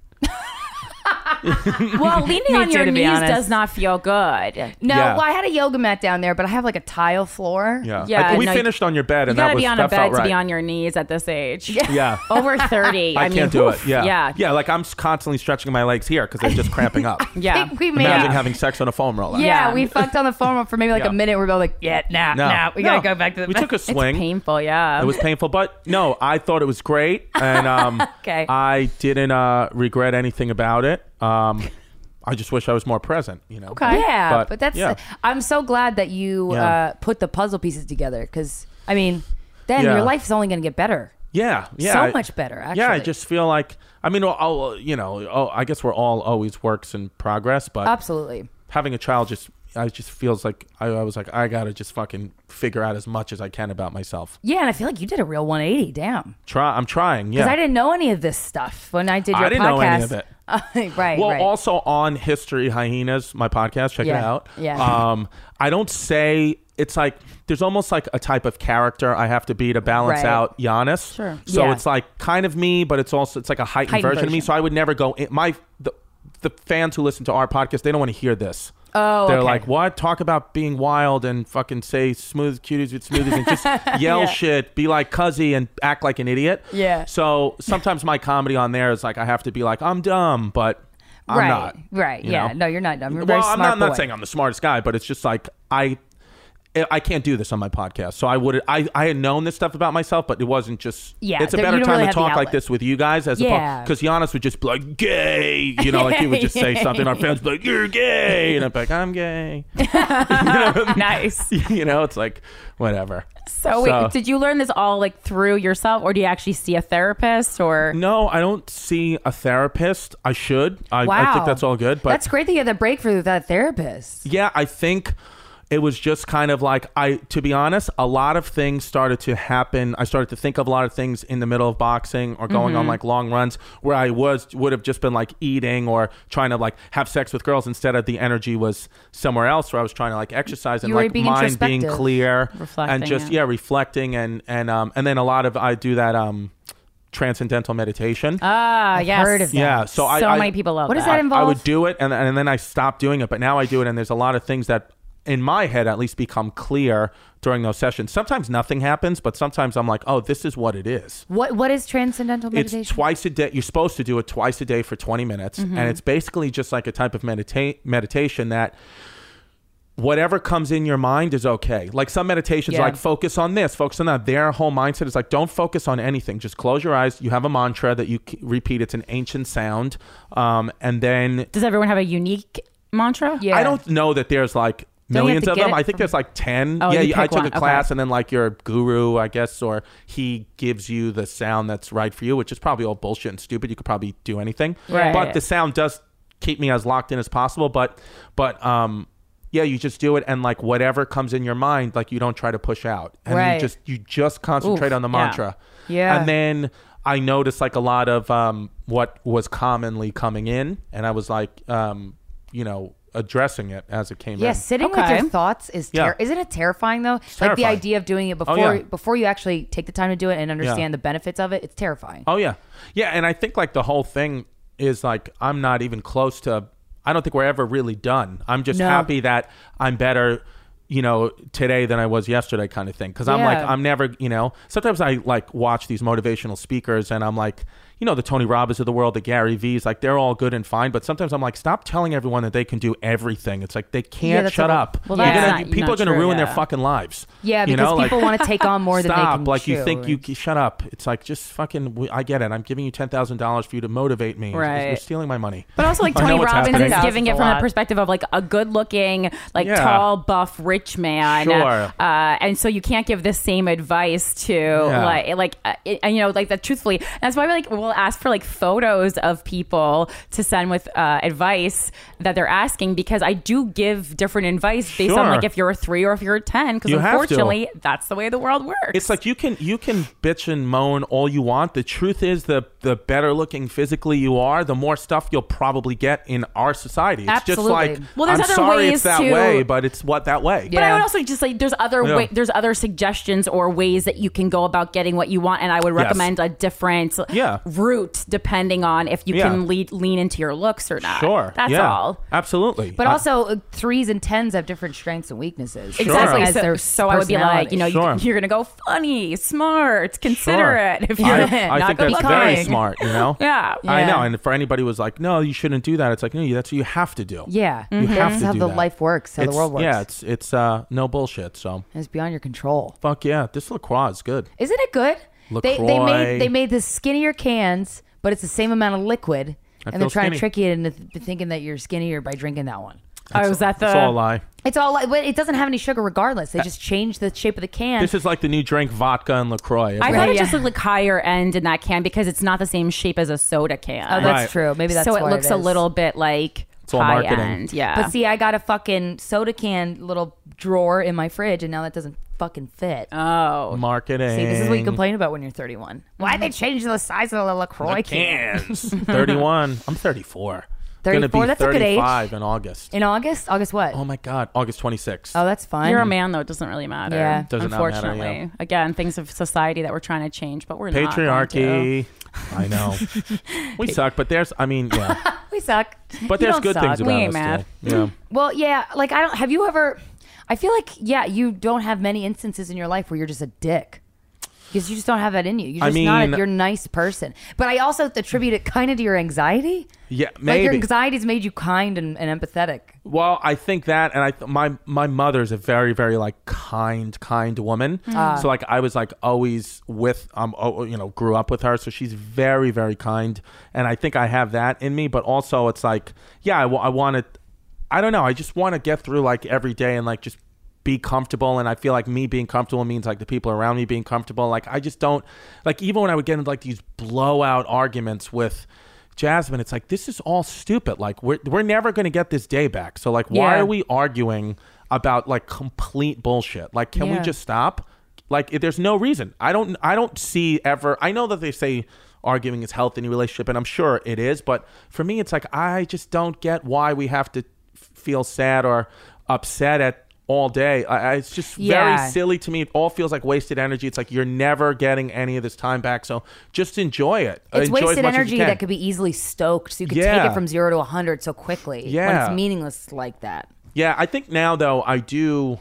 Speaker 2: Well, leaning
Speaker 3: Me
Speaker 2: on
Speaker 3: too,
Speaker 2: your
Speaker 3: to be
Speaker 2: knees
Speaker 3: honest.
Speaker 2: does not feel good.
Speaker 3: No,
Speaker 4: Yeah.
Speaker 3: well, I had a yoga mat down there, but I have like a tile floor.
Speaker 4: Yeah,
Speaker 2: Yeah,
Speaker 4: I, we
Speaker 2: no,
Speaker 4: finished on your bed,
Speaker 2: You
Speaker 4: and that
Speaker 2: gotta
Speaker 4: was
Speaker 2: be on
Speaker 4: that
Speaker 2: a bed
Speaker 4: felt
Speaker 2: to
Speaker 4: right.
Speaker 2: be on your knees at this age.
Speaker 4: Yeah.
Speaker 2: Over thirty.
Speaker 4: I,
Speaker 2: I, mean,
Speaker 4: can't do
Speaker 2: oof,
Speaker 4: it. Yeah.
Speaker 2: Yeah.
Speaker 4: Yeah. Like I'm s- constantly stretching my legs here because they're just cramping up.
Speaker 3: I
Speaker 2: Yeah.
Speaker 3: think we made
Speaker 4: Imagine
Speaker 3: it.
Speaker 4: having sex on a foam roller.
Speaker 3: Yeah,
Speaker 2: Yeah.
Speaker 3: we fucked on the phone for maybe like
Speaker 4: Yeah.
Speaker 3: a minute. We're both like, yeah, nah,
Speaker 4: No.
Speaker 3: nah, we
Speaker 4: No.
Speaker 3: gotta go back to the
Speaker 4: We
Speaker 3: bed.
Speaker 4: took a
Speaker 2: It's
Speaker 4: swing.
Speaker 2: painful, yeah.
Speaker 4: It was painful, but no, I thought it was great, and um,
Speaker 3: Okay.
Speaker 4: I didn't uh, regret anything about it. Um, I just wish I was more present. You know.
Speaker 2: Okay.
Speaker 3: Yeah,
Speaker 4: But,
Speaker 3: but, that's.
Speaker 4: yeah.
Speaker 3: I'm so glad that you
Speaker 4: Yeah.
Speaker 3: uh, put the puzzle pieces together because I mean, then
Speaker 4: Yeah.
Speaker 3: your life is only gonna get better.
Speaker 4: Yeah. Yeah.
Speaker 3: So
Speaker 4: I-
Speaker 3: much better. Actually.
Speaker 4: Yeah, I just feel like I mean, oh, oh, you know, oh, I guess we're all always works in progress, but
Speaker 3: absolutely.
Speaker 4: having a child just, I just feels like I, I was like I gotta just fucking figure out as much as I can about myself.
Speaker 3: Yeah, and I feel like you did a real one eighty. Damn.
Speaker 4: Try, I'm trying.
Speaker 3: Because
Speaker 4: Yeah,
Speaker 3: I didn't know any of this stuff when I did your
Speaker 4: I didn't
Speaker 3: podcast.
Speaker 4: know any of it.
Speaker 3: right.
Speaker 4: Well,
Speaker 3: right.
Speaker 4: also on History Hyenas, my podcast, check it
Speaker 3: Yeah,
Speaker 4: out.
Speaker 3: yeah.
Speaker 4: Um, I don't say it's like there's almost like a type of character I have to be to balance
Speaker 3: Right.
Speaker 4: out Giannis.
Speaker 3: Sure.
Speaker 4: So
Speaker 3: Yeah.
Speaker 4: it's like kind of me, but it's also it's like a heightened,
Speaker 3: Heightened
Speaker 4: version, of me.
Speaker 3: version.
Speaker 4: So I would never go in my the the fans who listen to our podcast, they don't want to hear this.
Speaker 3: Oh,
Speaker 4: They're
Speaker 3: okay.
Speaker 4: like, what? Talk about being wild and fucking say smooth cuties with smoothies and just yell
Speaker 3: Yeah.
Speaker 4: shit, be like Cuzzy and act like an idiot.
Speaker 3: Yeah.
Speaker 4: So sometimes my comedy on there is like I have to be like, I'm dumb, but I'm
Speaker 3: right.
Speaker 4: not.
Speaker 3: Right.
Speaker 4: you
Speaker 3: Yeah.
Speaker 4: know?
Speaker 3: No, you're not dumb. You're a
Speaker 4: Well,
Speaker 3: very
Speaker 4: I'm
Speaker 3: smart
Speaker 4: not, I'm not
Speaker 3: boy.
Speaker 4: saying I'm the smartest guy, but it's just like I I can't do this on my podcast. So I would I, I had known this stuff about myself, but it wasn't just
Speaker 3: Yeah,
Speaker 4: it's a
Speaker 3: there-
Speaker 4: better
Speaker 3: you don't
Speaker 4: time
Speaker 3: really
Speaker 4: to
Speaker 3: have the
Speaker 4: talk like
Speaker 3: outlet.
Speaker 4: this with you guys as
Speaker 3: Yeah.
Speaker 4: opposed because Giannis would just be like gay, you know, like he would just say something. Our fans would be like, you're gay, and I'm like, I'm gay.
Speaker 2: Nice.
Speaker 4: You know, it's like whatever.
Speaker 2: So, wait, did you learn this all like through yourself, or do you actually see a therapist? Or
Speaker 4: No, I don't see a therapist. I should. I,
Speaker 3: Wow.
Speaker 4: I think that's all good. But
Speaker 3: That's great that you had that breakthrough with that therapist.
Speaker 4: yeah, I think it was just kind of like I to be honest, a lot of things started to happen. I started to think of a lot of things in the middle of boxing or going
Speaker 3: Mm-hmm.
Speaker 4: on like long runs where I was would have just been like eating or trying to like have sex with girls instead of the energy was somewhere else where I was trying to like exercise and
Speaker 3: You were
Speaker 4: like
Speaker 3: being
Speaker 4: mind being
Speaker 3: introspective.
Speaker 4: clear
Speaker 2: Reflecting,
Speaker 4: and just
Speaker 2: yeah.
Speaker 4: yeah, reflecting and and um and then a lot of I do that um transcendental meditation.
Speaker 2: ah, yes,
Speaker 3: heard of that.
Speaker 4: Yeah, so I-
Speaker 2: so
Speaker 4: I-
Speaker 2: many people love
Speaker 3: What does
Speaker 2: that.
Speaker 3: that involve?
Speaker 4: I would do it and, and then I stopped doing it, but now I do it and there's a lot of things that in my head at least become clear during those sessions. Sometimes nothing happens, but sometimes I'm like, oh, this is what it is.
Speaker 3: What What is transcendental meditation?
Speaker 4: It's twice a day. You're supposed to do it twice a day for twenty minutes.
Speaker 3: Mm-hmm.
Speaker 4: And it's basically just like a type of medita- meditation that whatever comes in your mind is okay. Like some meditations
Speaker 3: Yeah.
Speaker 4: like focus on this, focus on that. Their whole mindset is like, don't focus on anything. Just close your eyes. You have a mantra that you k- repeat. It's an ancient sound. Um, and then
Speaker 2: Does everyone have a unique mantra?
Speaker 3: Yeah.
Speaker 4: I don't know that there's like
Speaker 3: Don't you have
Speaker 4: millions
Speaker 3: to
Speaker 4: of
Speaker 3: get
Speaker 4: them.
Speaker 3: it
Speaker 4: I think
Speaker 3: from-
Speaker 4: there's like ten.
Speaker 2: Oh,
Speaker 4: yeah,
Speaker 2: you
Speaker 4: I
Speaker 2: pick
Speaker 4: took
Speaker 2: one.
Speaker 4: a class
Speaker 2: Okay.
Speaker 4: and then like your guru, I guess, or he gives you the sound that's right for you, which is probably all bullshit and stupid. You could probably do anything.
Speaker 2: Right.
Speaker 4: But the sound does keep me as locked in as possible. But but um yeah, you just do it and like whatever comes in your mind, like you don't try to push out. And
Speaker 3: Right.
Speaker 4: you just you just concentrate
Speaker 2: Oof,
Speaker 4: on the
Speaker 2: yeah.
Speaker 4: mantra.
Speaker 3: Yeah.
Speaker 4: And then I noticed like a lot of um what was commonly coming in and I was like um, you know, addressing it as it came
Speaker 3: Yeah,
Speaker 4: in.
Speaker 3: sitting with
Speaker 2: Okay.
Speaker 3: your thoughts is ter-
Speaker 4: Yeah.
Speaker 3: isn't it terrifying though? Like the
Speaker 4: terrifying.
Speaker 3: idea of doing it before
Speaker 4: yeah.
Speaker 3: before you actually take the time to do it and understand the benefits of it. It's terrifying.
Speaker 4: Oh yeah, yeah, and I think like the whole thing is like I'm not even close to. I don't think we're ever really done. I'm just
Speaker 3: No.
Speaker 4: happy that I'm better, you know, today than I was yesterday, kind of thing. Because I'm like
Speaker 3: Yeah.
Speaker 4: I'm never, you know. Sometimes I like watch these motivational speakers, and I'm like, you know, the Tony Robbins of the world, the Gary V's, like they're all good and fine. But sometimes I'm like, stop telling everyone that they can do everything. It's like they can't shut
Speaker 3: a,
Speaker 4: up.
Speaker 2: Well,
Speaker 4: You're
Speaker 2: that's
Speaker 4: gonna,
Speaker 2: not-
Speaker 4: people
Speaker 2: not
Speaker 4: are going to
Speaker 2: true,
Speaker 4: ruin
Speaker 2: yeah.
Speaker 4: their fucking lives.
Speaker 3: Yeah,
Speaker 4: you
Speaker 3: because
Speaker 4: know?
Speaker 3: people
Speaker 4: like,
Speaker 3: want to take on more than they
Speaker 4: stop.
Speaker 3: can
Speaker 4: Like you
Speaker 3: chew.
Speaker 4: think you, you shut up. It's like just fucking. I get it. I'm giving you ten thousand dollars for you to motivate me.
Speaker 2: Right.
Speaker 4: You're stealing my money.
Speaker 2: But also, like
Speaker 4: I know
Speaker 2: Tony
Speaker 4: what's
Speaker 2: Robbins
Speaker 4: happening.
Speaker 2: is giving it
Speaker 3: That's a
Speaker 2: from the
Speaker 3: lot.
Speaker 2: perspective of like a good-looking, like
Speaker 4: Yeah.
Speaker 2: tall, buff, rich man.
Speaker 4: Sure.
Speaker 2: Uh, and so you can't give the same advice to
Speaker 4: Yeah.
Speaker 2: like, like, uh, it, and you know, like that. Truthfully, that's why we like we'll ask for like photos of people to send with uh, advice that they're asking, because I do give different advice based on
Speaker 4: Sure.
Speaker 2: like if you're a three or if you're a ten. Because
Speaker 4: You have to.
Speaker 2: unfortunately, that's the way the world works.
Speaker 4: It's like you can you can bitch and moan all you want. The truth is, the the better looking physically you are, the more stuff you'll probably get in our society. It's
Speaker 3: Absolutely.
Speaker 4: just like,
Speaker 2: Well, there's
Speaker 4: I'm
Speaker 2: other
Speaker 4: sorry
Speaker 2: ways
Speaker 4: it's that
Speaker 2: to-
Speaker 4: way, but it's what that way.
Speaker 2: But I
Speaker 3: Yeah.
Speaker 2: would also just like there's other
Speaker 4: Yeah.
Speaker 2: way, there's other suggestions or ways that you can go about getting what you want, and I would
Speaker 4: Yes.
Speaker 2: recommend a different
Speaker 4: Yeah.
Speaker 2: route depending on if you
Speaker 4: Yeah.
Speaker 2: can lead, lean into your looks or not.
Speaker 4: Sure.
Speaker 2: That's
Speaker 4: yeah.
Speaker 2: all.
Speaker 4: Absolutely.
Speaker 3: But
Speaker 4: I-
Speaker 3: also, uh, threes and tens have different strengths and weaknesses.
Speaker 2: Exactly.
Speaker 3: As
Speaker 2: So,
Speaker 3: their
Speaker 2: so I would be like, you know,
Speaker 4: Sure.
Speaker 2: you, you're gonna go funny, smart, considerate. If you're
Speaker 4: I,
Speaker 2: not
Speaker 4: I think
Speaker 2: gonna
Speaker 4: that's
Speaker 2: be
Speaker 4: very
Speaker 2: kind.
Speaker 4: smart, you know?
Speaker 2: Yeah.
Speaker 4: I
Speaker 3: Yeah.
Speaker 4: know. And for anybody who was like, no, you shouldn't do that. It's like, no, that's what you have to do.
Speaker 3: Yeah,
Speaker 4: You have
Speaker 3: that's
Speaker 4: to
Speaker 3: how
Speaker 4: do
Speaker 3: the
Speaker 4: that.
Speaker 3: life works, how
Speaker 4: It's-
Speaker 3: the world works.
Speaker 4: Yeah, it's it's uh no bullshit. So
Speaker 3: it's beyond your control.
Speaker 4: fuck yeah, this LaCroix is good.
Speaker 3: Isn't it good? They, they
Speaker 4: LaCroix.
Speaker 3: made they made the skinnier cans, but it's the same amount of liquid,
Speaker 4: I
Speaker 3: and they're
Speaker 4: feel
Speaker 3: trying
Speaker 4: skinny.
Speaker 3: to trick you into th- thinking that you're skinnier by drinking that one.
Speaker 2: Oh, is that the?
Speaker 4: It's all a lie.
Speaker 3: It's all like, but it doesn't have any sugar regardless. They just change the shape of the can.
Speaker 4: This is like the new drink, vodka and LaCroix.
Speaker 2: I
Speaker 3: Right,
Speaker 2: thought it
Speaker 3: yeah.
Speaker 2: just looked like higher end in that can because it's not the same shape as a soda can.
Speaker 3: oh, that's
Speaker 4: Right.
Speaker 3: true. Maybe that's
Speaker 2: so it
Speaker 3: why
Speaker 2: looks a
Speaker 3: is.
Speaker 2: little bit like
Speaker 4: all
Speaker 2: high
Speaker 4: marketing.
Speaker 2: end. Yeah.
Speaker 3: But see, I got a fucking soda can little drawer in my fridge, and now that doesn't fucking fit.
Speaker 2: oh.
Speaker 4: Marketing.
Speaker 3: See, this is what you complain about when you're thirty-one. Why'd they change the size of the LaCroix can?
Speaker 4: Cans. thirty-one. I'm thirty-four.
Speaker 3: thirty-four?
Speaker 4: Gonna be
Speaker 3: That's a good age.
Speaker 4: thirty-five in August.
Speaker 3: In August? August what?
Speaker 4: Oh my God. August twenty-sixth.
Speaker 3: Oh, that's fine.
Speaker 2: You're a man, though. It doesn't really matter.
Speaker 3: Yeah.
Speaker 4: Doesn't not matter,
Speaker 2: Unfortunately.
Speaker 4: yeah.
Speaker 2: Again, things of society that we're trying to change, but we're not. going to.
Speaker 4: Patriarchy. I know. We suck, but there's, I mean, yeah.
Speaker 3: We suck.
Speaker 4: But
Speaker 3: You
Speaker 4: there's
Speaker 3: don't
Speaker 4: good
Speaker 3: suck.
Speaker 4: things
Speaker 2: We
Speaker 4: about
Speaker 2: ain't
Speaker 4: us,
Speaker 2: mad.
Speaker 4: too. Yeah.
Speaker 3: Well, yeah. Like, I don't. Have you ever? I feel like, yeah, you don't have many instances in your life where you're just a dick. Because you just don't have that in you. You're
Speaker 4: I
Speaker 3: just not.
Speaker 4: mean-
Speaker 3: A, you're a nice person. But I also attribute it kind of to your anxiety.
Speaker 4: Yeah,
Speaker 3: Like
Speaker 4: maybe.
Speaker 3: your anxiety's made you kind and, and empathetic.
Speaker 4: Well, I think that, and I th- my my mother's a very very like kind kind woman.
Speaker 3: Ah.
Speaker 4: So like I was like always with um oh, you know grew up with her, so she's very very kind, and I think I have that in me. But also it's like yeah, I, w- I want to, I don't know, I just want to get through like every day and like just be comfortable, and I feel like me being comfortable means like the people around me being comfortable. Like I just don't like, even when I would get into like these blowout arguments with Jasmine, it's like, this is all stupid. Like we're we're never going to get this day back. So like, why
Speaker 3: Yeah.
Speaker 4: are we arguing about like complete bullshit? Like, can we
Speaker 3: Yeah.
Speaker 4: just stop? Like, if there's no reason. I don't I don't see ever. I know that they say arguing is healthy in a relationship, and I'm sure it is. But for me, it's like I just don't get why we have to f- feel sad or upset at all day. I, I, it's just
Speaker 3: Yeah.
Speaker 4: very silly to me. It all feels like wasted energy. It's like you're never getting any of this time back. So just enjoy it.
Speaker 3: It's
Speaker 4: enjoy as
Speaker 3: wasted
Speaker 4: much as you
Speaker 3: energy
Speaker 4: can.
Speaker 3: that could be easily stoked, so you could take
Speaker 4: Yeah.
Speaker 3: it from zero to a hundred so quickly. when
Speaker 4: Yeah.
Speaker 3: it's meaningless like that.
Speaker 4: Yeah, I think now though I do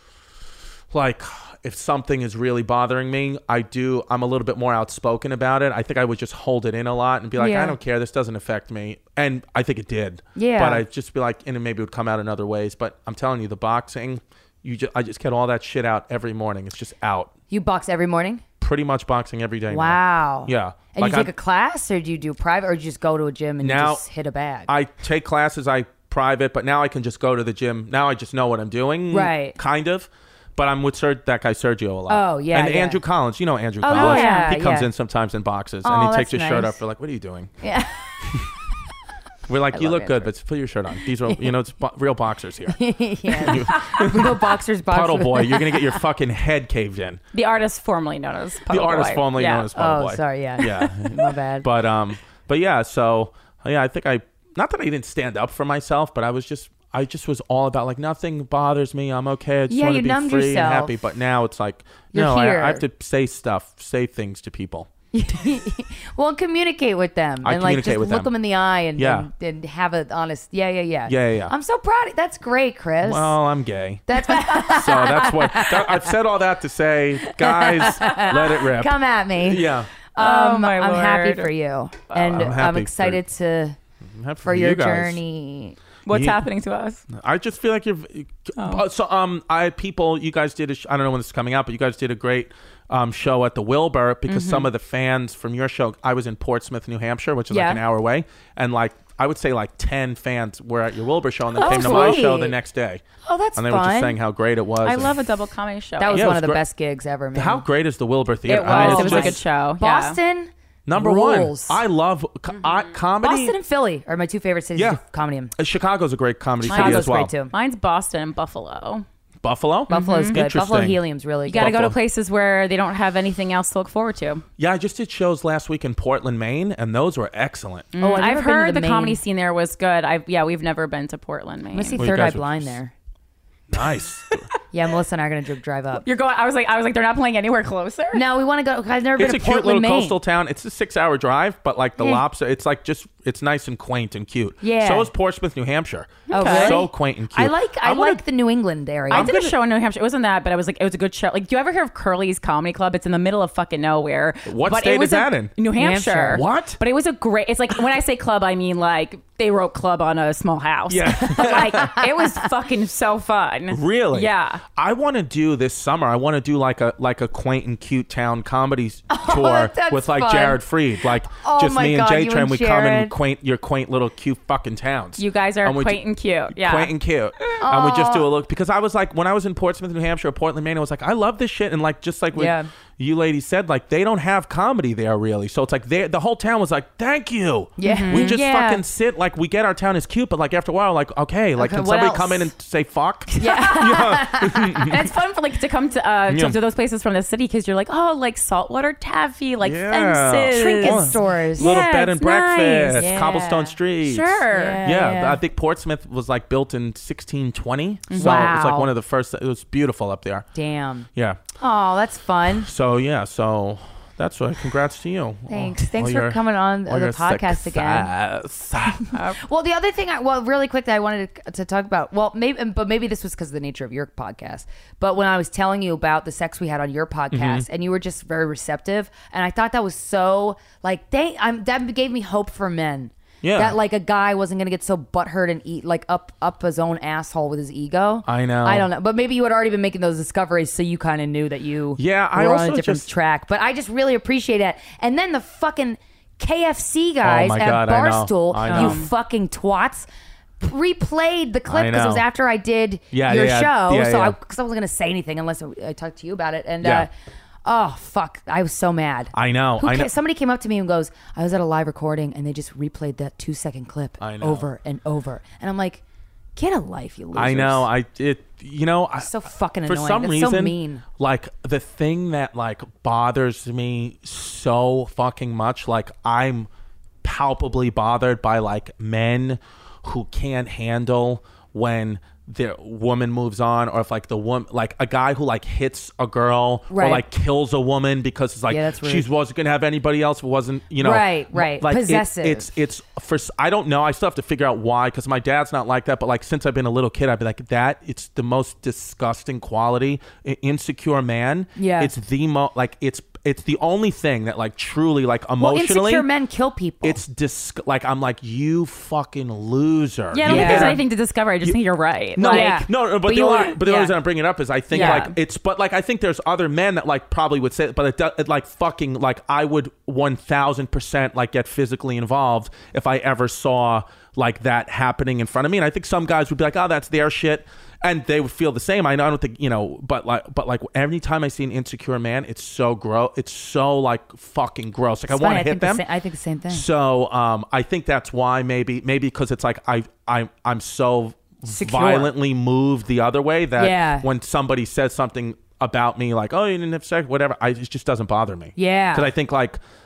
Speaker 4: like if something is really bothering me, I do I'm a little bit more outspoken about it. I think I would just hold it in a lot and be like,
Speaker 3: Yeah.
Speaker 4: I don't care, this doesn't affect me. And I think it did.
Speaker 3: Yeah.
Speaker 4: But I'd just be like, and it maybe would come out in other ways. But I'm telling you, the boxing, you just I just get all that shit out every morning. It's just out.
Speaker 3: You box every morning?
Speaker 4: Pretty much boxing every day now.
Speaker 3: Wow.
Speaker 4: Yeah.
Speaker 3: And
Speaker 4: Like,
Speaker 3: you take
Speaker 4: I'm-
Speaker 3: a class, or do you do private, or do you just go to a gym and
Speaker 4: Now,
Speaker 3: you just hit a bag?
Speaker 4: I take classes, I private, but now I can just go to the gym. Now I just know what I'm doing.
Speaker 3: Right.
Speaker 4: Kind of. But I'm with Ser- that guy Sergio a lot.
Speaker 3: Oh, yeah,
Speaker 4: And
Speaker 3: yeah.
Speaker 4: Andrew Collins. You know Andrew
Speaker 3: Oh,
Speaker 4: Collins.
Speaker 3: yeah,
Speaker 4: He comes
Speaker 3: yeah.
Speaker 4: in sometimes in boxes
Speaker 3: Oh,
Speaker 4: and he takes
Speaker 3: that's
Speaker 4: his shirt
Speaker 3: nice.
Speaker 4: off. We're like, what are you doing?
Speaker 3: yeah.
Speaker 4: We're like, you
Speaker 3: love
Speaker 4: look good,
Speaker 3: Andrew.
Speaker 4: but put your shirt on. These are, you know, it's bo- real boxers here.
Speaker 3: yeah. Real boxers, boxers.
Speaker 4: Puddle Boy, you're going to get your fucking head caved in.
Speaker 2: The artist formerly known as Puddle
Speaker 4: the artist
Speaker 2: Boy.
Speaker 4: formerly
Speaker 2: Yeah.
Speaker 4: known as Puddle
Speaker 3: Oh,
Speaker 4: Boy.
Speaker 3: sorry, yeah.
Speaker 4: Yeah.
Speaker 3: My bad.
Speaker 4: But um, but yeah, so yeah, I think I not that I didn't stand up for myself, but I was just I just was all about like nothing bothers me. I'm okay. I just
Speaker 3: Yeah,
Speaker 4: want to
Speaker 3: you
Speaker 4: be
Speaker 3: numbed
Speaker 4: free and
Speaker 3: yourself.
Speaker 4: happy. But now it's like
Speaker 3: You're
Speaker 4: no, I,
Speaker 3: here.
Speaker 4: I have to say stuff, say things to people.
Speaker 3: Well, communicate with them
Speaker 4: I
Speaker 3: and like
Speaker 4: communicate
Speaker 3: just
Speaker 4: with
Speaker 3: look
Speaker 4: them.
Speaker 3: them in the eye and,
Speaker 4: Yeah.
Speaker 3: and, and have an honest. Yeah, yeah, yeah.
Speaker 4: Yeah, yeah, yeah.
Speaker 3: I'm so proud. That's great, Chris.
Speaker 4: Well, I'm gay,
Speaker 3: That's
Speaker 4: so that's what that, I've said all that to say, guys. Let it rip.
Speaker 3: come at me.
Speaker 4: Yeah.
Speaker 3: Um,
Speaker 2: my
Speaker 3: I'm happy
Speaker 2: Lord.
Speaker 3: for you, and
Speaker 4: I'm
Speaker 3: I'm,
Speaker 4: happy
Speaker 3: excited to
Speaker 4: I'm happy
Speaker 3: for
Speaker 4: you
Speaker 3: your
Speaker 4: guys.
Speaker 3: journey.
Speaker 2: What's
Speaker 4: You-
Speaker 2: happening to us?
Speaker 4: I just feel like you're.
Speaker 2: Oh.
Speaker 4: So um, I people, you guys did. A sh- I don't know when this is coming out, but you guys did a great um show at the Wilbur because
Speaker 3: Mm-hmm.
Speaker 4: some of the fans from your show. I was in Portsmouth, New Hampshire, which is
Speaker 3: Yeah.
Speaker 4: like an hour away, and like I would say like ten fans were at your Wilbur show and then
Speaker 3: Oh,
Speaker 4: came to my
Speaker 3: sweet.
Speaker 4: show the next day,
Speaker 3: Oh, that's
Speaker 4: and they
Speaker 3: fun.
Speaker 4: were just saying how great it was.
Speaker 2: I
Speaker 4: and
Speaker 2: love a double comedy show.
Speaker 3: that was
Speaker 4: Yeah, it
Speaker 3: one
Speaker 4: was
Speaker 3: of the
Speaker 4: great.
Speaker 3: best gigs ever, man.
Speaker 4: How great is the Wilbur Theater?
Speaker 2: It
Speaker 4: I mean,
Speaker 2: was.
Speaker 4: it's
Speaker 2: It was a
Speaker 4: just
Speaker 2: good show. Yeah.
Speaker 3: Boston,
Speaker 4: number
Speaker 3: rules.
Speaker 4: one. I love co- I, comedy.
Speaker 3: Boston and Philly are my two favorite cities
Speaker 4: Yeah.
Speaker 3: to do comedy in.
Speaker 4: Uh, Chicago's a great comedy city
Speaker 3: Chicago's
Speaker 4: as well.
Speaker 3: great too.
Speaker 2: Mine's Boston and Buffalo.
Speaker 4: Buffalo.
Speaker 3: Buffalo's good. Buffalo
Speaker 4: Interesting.
Speaker 3: Helium's really
Speaker 2: You
Speaker 3: good.
Speaker 2: got to go to
Speaker 4: Buffalo.
Speaker 2: places where they don't have anything else to look forward to.
Speaker 4: Yeah, I just did shows last week in Portland, Maine, and those were excellent.
Speaker 3: Oh, I've, never
Speaker 2: I've
Speaker 3: been to
Speaker 2: heard the,
Speaker 3: Maine.
Speaker 2: comedy scene there was good. I've yeah, we've never been to Portland, Maine.
Speaker 3: I'm gonna see
Speaker 4: Well, you
Speaker 3: Third Eye
Speaker 4: guys are-
Speaker 3: Blind there.
Speaker 4: Nice.
Speaker 3: Yeah, Melissa and I are gonna dr- drive up.
Speaker 2: You're going. I was like, I was like, they're not playing anywhere closer.
Speaker 3: No, we want to go. I've never
Speaker 4: It's
Speaker 3: been
Speaker 4: a
Speaker 3: to
Speaker 4: cute
Speaker 3: Portland,
Speaker 4: little
Speaker 3: Maine.
Speaker 4: coastal town. It's a six-hour drive, but like the
Speaker 3: Yeah.
Speaker 4: lobster, it's like just it's nice and quaint and cute.
Speaker 3: Yeah.
Speaker 4: So is Portsmouth, New Hampshire.
Speaker 3: Oh,
Speaker 2: Okay.
Speaker 3: really?
Speaker 4: So quaint and cute.
Speaker 3: I like I
Speaker 4: I'm gonna-
Speaker 3: like the New England area.
Speaker 2: I
Speaker 4: I'm
Speaker 2: did
Speaker 4: gonna-
Speaker 2: a show in New Hampshire. It wasn't that, but I was like, it was a good show. Like, do you ever hear of Curly's Comedy Club? It's in the middle of fucking nowhere.
Speaker 4: What
Speaker 2: but
Speaker 4: state
Speaker 2: it was
Speaker 4: is that
Speaker 2: a-
Speaker 4: in?
Speaker 2: New Hampshire.
Speaker 3: Hampshire.
Speaker 4: What?
Speaker 2: But it was a great. It's like when I say club, I mean like they wrote club on a small house.
Speaker 4: Yeah.
Speaker 2: But like it was fucking so fun.
Speaker 4: Really?
Speaker 2: Yeah.
Speaker 4: I want to do this summer. I want to do like a like a quaint and cute town comedy s- tour
Speaker 3: that sounds
Speaker 4: with like
Speaker 3: fun.
Speaker 4: Jared Freed. Like
Speaker 3: Oh
Speaker 4: just
Speaker 3: my
Speaker 4: me and
Speaker 3: God,
Speaker 4: J
Speaker 3: you
Speaker 4: Train.
Speaker 3: and
Speaker 4: We come in
Speaker 3: Jared.
Speaker 4: quaint your quaint little cute fucking towns.
Speaker 2: You guys are
Speaker 4: And we
Speaker 2: quaint
Speaker 4: ju-
Speaker 2: and cute. Yeah.
Speaker 4: Quaint and cute. And we just do a look because I was like when I was in Portsmouth, New Hampshire, Portland, Maine, I was like, I love this shit. And like just like what
Speaker 3: Yeah.
Speaker 4: you ladies said, like they don't have comedy there really. So it's like they the whole town was like, thank you.
Speaker 3: Yeah.
Speaker 4: We just
Speaker 3: Yeah.
Speaker 4: fucking sit like we get our town is cute, but like after a while, like, okay, like
Speaker 3: Okay,
Speaker 4: can
Speaker 3: what
Speaker 4: somebody
Speaker 3: else?
Speaker 4: come in and say fuck?
Speaker 2: And it's fun for like to come to uh to,
Speaker 4: Yeah.
Speaker 2: to those places from the city because you're like, oh, like saltwater taffy, like
Speaker 4: Yeah.
Speaker 2: fences,
Speaker 3: Trinket
Speaker 4: Oh.
Speaker 3: stores.
Speaker 4: Little
Speaker 2: Yeah,
Speaker 4: bed and
Speaker 2: it's nice.
Speaker 4: breakfast,
Speaker 3: Yeah.
Speaker 4: cobblestone streets.
Speaker 2: Sure.
Speaker 3: Yeah.
Speaker 4: Yeah, I think Portsmouth was like built in sixteen twenty. So it's
Speaker 3: Wow.
Speaker 4: like one of the first. It was beautiful up there.
Speaker 3: Damn.
Speaker 4: Yeah.
Speaker 3: Oh, that's fun.
Speaker 4: So yeah. So that's right. Congrats to you.
Speaker 3: Thanks.
Speaker 4: Oh,
Speaker 3: Thanks
Speaker 4: all
Speaker 3: for
Speaker 4: your-
Speaker 3: coming on
Speaker 4: all
Speaker 3: the
Speaker 4: your
Speaker 3: podcast again.
Speaker 4: success.
Speaker 3: Well, the other thing, I, well, really quick that I wanted to, to talk about, well, maybe, but maybe this was because of the nature of your podcast. But when I was telling you about the sex we had on your podcast,
Speaker 4: Mm-hmm.
Speaker 3: and you were just very receptive, and I thought that was so like, they, I'm, that gave me hope for men.
Speaker 4: Yeah.
Speaker 3: That like a guy wasn't gonna get so butthurt and eat like up up his own asshole with his ego.
Speaker 4: I know.
Speaker 3: I don't know, but maybe you had already been making those discoveries, so you kind of knew that you
Speaker 4: Yeah, I
Speaker 3: were on
Speaker 4: also
Speaker 3: a different
Speaker 4: just-
Speaker 3: track. But I just really appreciate it. And then the fucking K F C guys
Speaker 4: Oh my
Speaker 3: at
Speaker 4: God, I know.
Speaker 3: Barstool,
Speaker 4: I
Speaker 3: you
Speaker 4: know.
Speaker 3: fucking twats, replayed the clip
Speaker 4: I
Speaker 3: because it was
Speaker 4: know.
Speaker 3: after I did
Speaker 4: Yeah,
Speaker 3: your
Speaker 4: yeah,
Speaker 3: show.
Speaker 4: yeah,
Speaker 3: so
Speaker 4: yeah.
Speaker 3: I because I wasn't gonna say anything unless I talked to you about it. And
Speaker 4: Yeah.
Speaker 3: uh, oh fuck, I was so mad.
Speaker 4: I know.
Speaker 3: Who
Speaker 4: I
Speaker 3: ca-
Speaker 4: know.
Speaker 3: Somebody came up to me and goes, I was at a live recording and they just replayed that two second clip
Speaker 4: I know.
Speaker 3: over and over. And I'm like, get a life, you losers.
Speaker 4: I know. I it. You know. I,
Speaker 3: So fucking
Speaker 4: for
Speaker 3: annoying.
Speaker 4: some
Speaker 3: That's
Speaker 4: reason,
Speaker 3: so mean.
Speaker 4: like the thing that like bothers me so fucking much, like I'm palpably bothered by like men who can't handle when their woman moves on, or if like the woman, like a guy who like hits a girl
Speaker 3: Right.
Speaker 4: or like kills a woman because it's like
Speaker 3: Yeah, that's rude.
Speaker 4: she wasn't gonna have anybody else who wasn't, you know,
Speaker 3: Right, right.
Speaker 4: like it-
Speaker 3: Possessive.
Speaker 4: it's it's for I don't know. I still have to figure out why, because my dad's not like that. But like since I've been a little kid, I've been like that. It's the most disgusting quality. I- Insecure man.
Speaker 3: Yeah.
Speaker 4: It's the mo like it's it's the only thing that like truly like
Speaker 3: Well,
Speaker 4: emotionally.
Speaker 3: insecure men kill people.
Speaker 4: it's dis- like I'm like, you fucking loser.
Speaker 2: Yeah, I don't
Speaker 3: Yeah.
Speaker 2: think there's anything to discover. I just think you're right.
Speaker 4: No,
Speaker 2: Like,
Speaker 3: Yeah.
Speaker 4: no, no, but,
Speaker 3: But
Speaker 4: the
Speaker 3: you
Speaker 4: only,
Speaker 3: are-
Speaker 4: but the
Speaker 3: yeah.
Speaker 4: only reason I bring it up is I think
Speaker 2: Yeah.
Speaker 4: like it's, but like I think there's other men that like probably would say it, but it, do, it like fucking like I would one thousand percent like get physically involved if I ever saw like that happening in front of me. And I think some guys would be like, oh, that's their shit. And they would feel the same. I know, I don't think, you know, but like, but like every time I see an insecure man, it's so gross. It's so like fucking gross. Like
Speaker 3: It's
Speaker 4: I want
Speaker 3: funny,
Speaker 4: to hit
Speaker 3: think the
Speaker 4: them.
Speaker 3: sa- I think the same thing.
Speaker 4: So um, I think that's why maybe maybe because it's like I I I'm so
Speaker 3: Secure.
Speaker 4: violently moved the other way that
Speaker 3: Yeah.
Speaker 4: when somebody says something about me like, oh, you didn't have sex, whatever, I, it just doesn't bother me.
Speaker 3: Yeah.
Speaker 4: Because I think like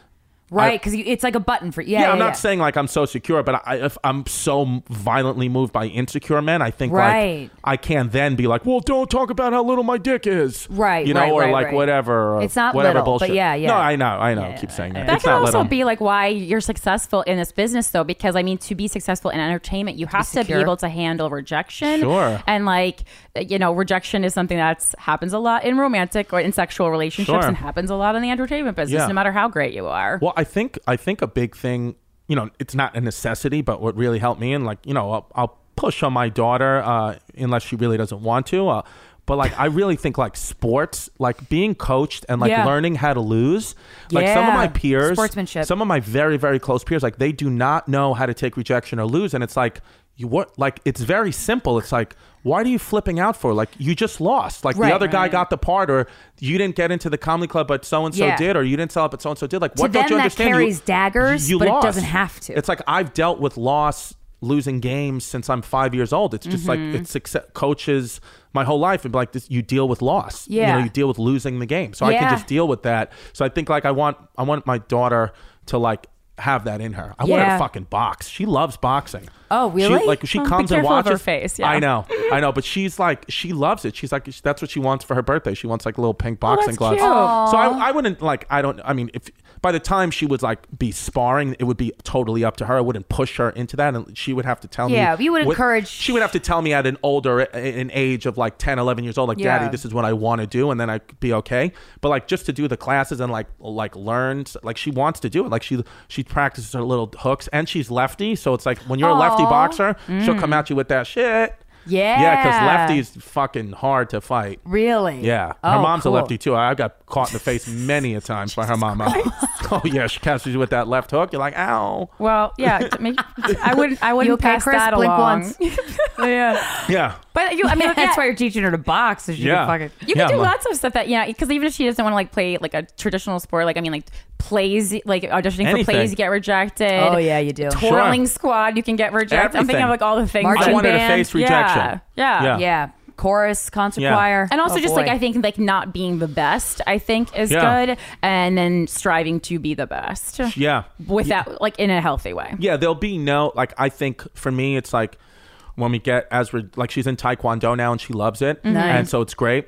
Speaker 3: Right, because it's like a button for yeah.
Speaker 4: Yeah,
Speaker 3: yeah
Speaker 4: I'm not
Speaker 3: yeah.
Speaker 4: saying like I'm so secure, but I, if I'm so violently moved by insecure men, I think
Speaker 3: Right.
Speaker 4: like I can then be like, well, don't talk about how little my dick is,
Speaker 3: Right,
Speaker 4: You know,
Speaker 3: right,
Speaker 4: or
Speaker 3: right,
Speaker 4: like
Speaker 3: right.
Speaker 4: whatever. Or
Speaker 3: It's not
Speaker 4: whatever
Speaker 3: little, but
Speaker 4: bullshit.
Speaker 3: yeah, yeah.
Speaker 4: No, I know, I know.
Speaker 3: Yeah,
Speaker 4: keep saying
Speaker 3: I
Speaker 4: that.
Speaker 3: know.
Speaker 2: That
Speaker 4: It's
Speaker 2: can
Speaker 4: not
Speaker 2: also
Speaker 4: little.
Speaker 2: be like why you're successful in this business, though, because I mean, to be successful in entertainment, you have to be
Speaker 3: secure.
Speaker 2: able to handle rejection.
Speaker 4: Sure.
Speaker 2: And like, you know, rejection is something that happens a lot in romantic or in sexual relationships,
Speaker 4: Sure.
Speaker 2: and happens a lot in the entertainment business,
Speaker 4: Yeah.
Speaker 2: no matter how great you are.
Speaker 4: Well, I think I think a big thing, you know, it's not a necessity, but what really helped me, and like, you know, I'll, I'll push on my daughter uh, unless she really doesn't want to. Uh, but like, I really think like sports, like being coached and like
Speaker 3: Yeah.
Speaker 4: learning how to lose. Like some of
Speaker 3: Yeah.
Speaker 4: my peers,
Speaker 3: Sportsmanship.
Speaker 4: some of my very very close peers, like they do not know how to take rejection or lose, and it's like you what like it's very simple. It's like, why are you flipping out for? Like, you just lost. Like,
Speaker 3: Right,
Speaker 4: the other guy
Speaker 3: right.
Speaker 4: got the part, or you didn't get into the comedy club, but so and so
Speaker 3: Yeah.
Speaker 4: did, or you didn't sell it, but so and so did. Like,
Speaker 3: To
Speaker 4: what don't
Speaker 3: them,
Speaker 4: you
Speaker 3: that
Speaker 4: understand?
Speaker 3: carries
Speaker 4: you,
Speaker 3: daggers,
Speaker 4: you
Speaker 3: but it
Speaker 4: lost.
Speaker 3: doesn't have to.
Speaker 4: It's like I've dealt with loss, losing games since I'm five years old. It's just
Speaker 3: Mm-hmm.
Speaker 4: like it's success, coaches my whole life, and like this, you deal with loss. you
Speaker 3: Yeah.
Speaker 4: know, you deal with losing the game. So I
Speaker 3: Yeah.
Speaker 4: can just deal with that. So I think like I want, I want my daughter to like have that in her. I want her
Speaker 3: Yeah.
Speaker 4: to fucking box. She loves boxing.
Speaker 3: Oh,
Speaker 4: She,
Speaker 3: really?
Speaker 4: like she
Speaker 2: Oh, be
Speaker 4: comes and
Speaker 2: careful of
Speaker 4: watches
Speaker 2: her face, yeah.
Speaker 4: I know, I know, but she's like, she loves it. She's like, that's what she wants for her birthday. She wants like little pink boxing
Speaker 2: that's
Speaker 4: gloves.
Speaker 2: cute.
Speaker 4: So I, I wouldn't like, I don't, I mean, if by the time she would like be sparring, it would be totally up to her. I wouldn't push her into that, and she would have to tell me.
Speaker 3: Yeah, you would
Speaker 4: what-
Speaker 3: encourage-
Speaker 4: She would have to tell me at an older, an age of like ten, eleven years old, like,
Speaker 3: Yeah.
Speaker 4: Daddy, this is what I want to do, and then I'd be okay. But like just to do the classes and like like learn, like she wants to do it. Like she she practices her little hooks, and she's lefty, so it's like when you're a lefty
Speaker 3: Aw.
Speaker 4: boxer, she'll come at you with that shit.
Speaker 3: Yeah.
Speaker 4: Yeah, because lefty's fucking hard to fight.
Speaker 3: Really?
Speaker 4: Yeah, her
Speaker 3: Oh,
Speaker 4: mom's
Speaker 3: cool.
Speaker 4: a lefty too. I got caught in the face many a time by her mama. Oh yeah, she catches you with that left hook. You're like, ow.
Speaker 2: Well, yeah, to make- I wouldn't. I wouldn't
Speaker 3: You okay,
Speaker 2: pass
Speaker 3: Chris?
Speaker 2: that
Speaker 3: Blink
Speaker 2: along.
Speaker 3: once.
Speaker 2: yeah,
Speaker 4: Yeah,
Speaker 2: but you. I mean,
Speaker 3: That's
Speaker 2: yeah,
Speaker 3: why you're teaching her to box, so she
Speaker 4: Yeah.
Speaker 3: can fucking.
Speaker 2: You
Speaker 4: Yeah,
Speaker 2: can do
Speaker 4: my-
Speaker 2: lots of stuff that, yeah, because even if she doesn't want to like play like a traditional sport, like I mean, like plays, like auditioning
Speaker 4: Anything.
Speaker 2: for plays, you get rejected.
Speaker 3: Oh yeah, you do.
Speaker 2: Twirling squad, you can get rejected. I'm thinking
Speaker 4: Everything.
Speaker 2: of like all the things.
Speaker 3: Marching
Speaker 4: I wanted to
Speaker 3: band.
Speaker 4: face rejection.
Speaker 2: Yeah, yeah.
Speaker 4: Yeah.
Speaker 3: Yeah, chorus, concert
Speaker 4: Yeah.
Speaker 3: choir,
Speaker 2: And also
Speaker 3: Oh,
Speaker 2: just
Speaker 3: boy.
Speaker 2: like I think like not being the best, I think is
Speaker 4: Yeah.
Speaker 2: good, and then striving to be the best
Speaker 4: yeah,
Speaker 2: without like in a healthy way.
Speaker 4: yeah. There'll be no like. I think for me, it's like when we get as we're like she's in Taekwondo now and she loves it,
Speaker 3: Nice.
Speaker 4: and so it's great.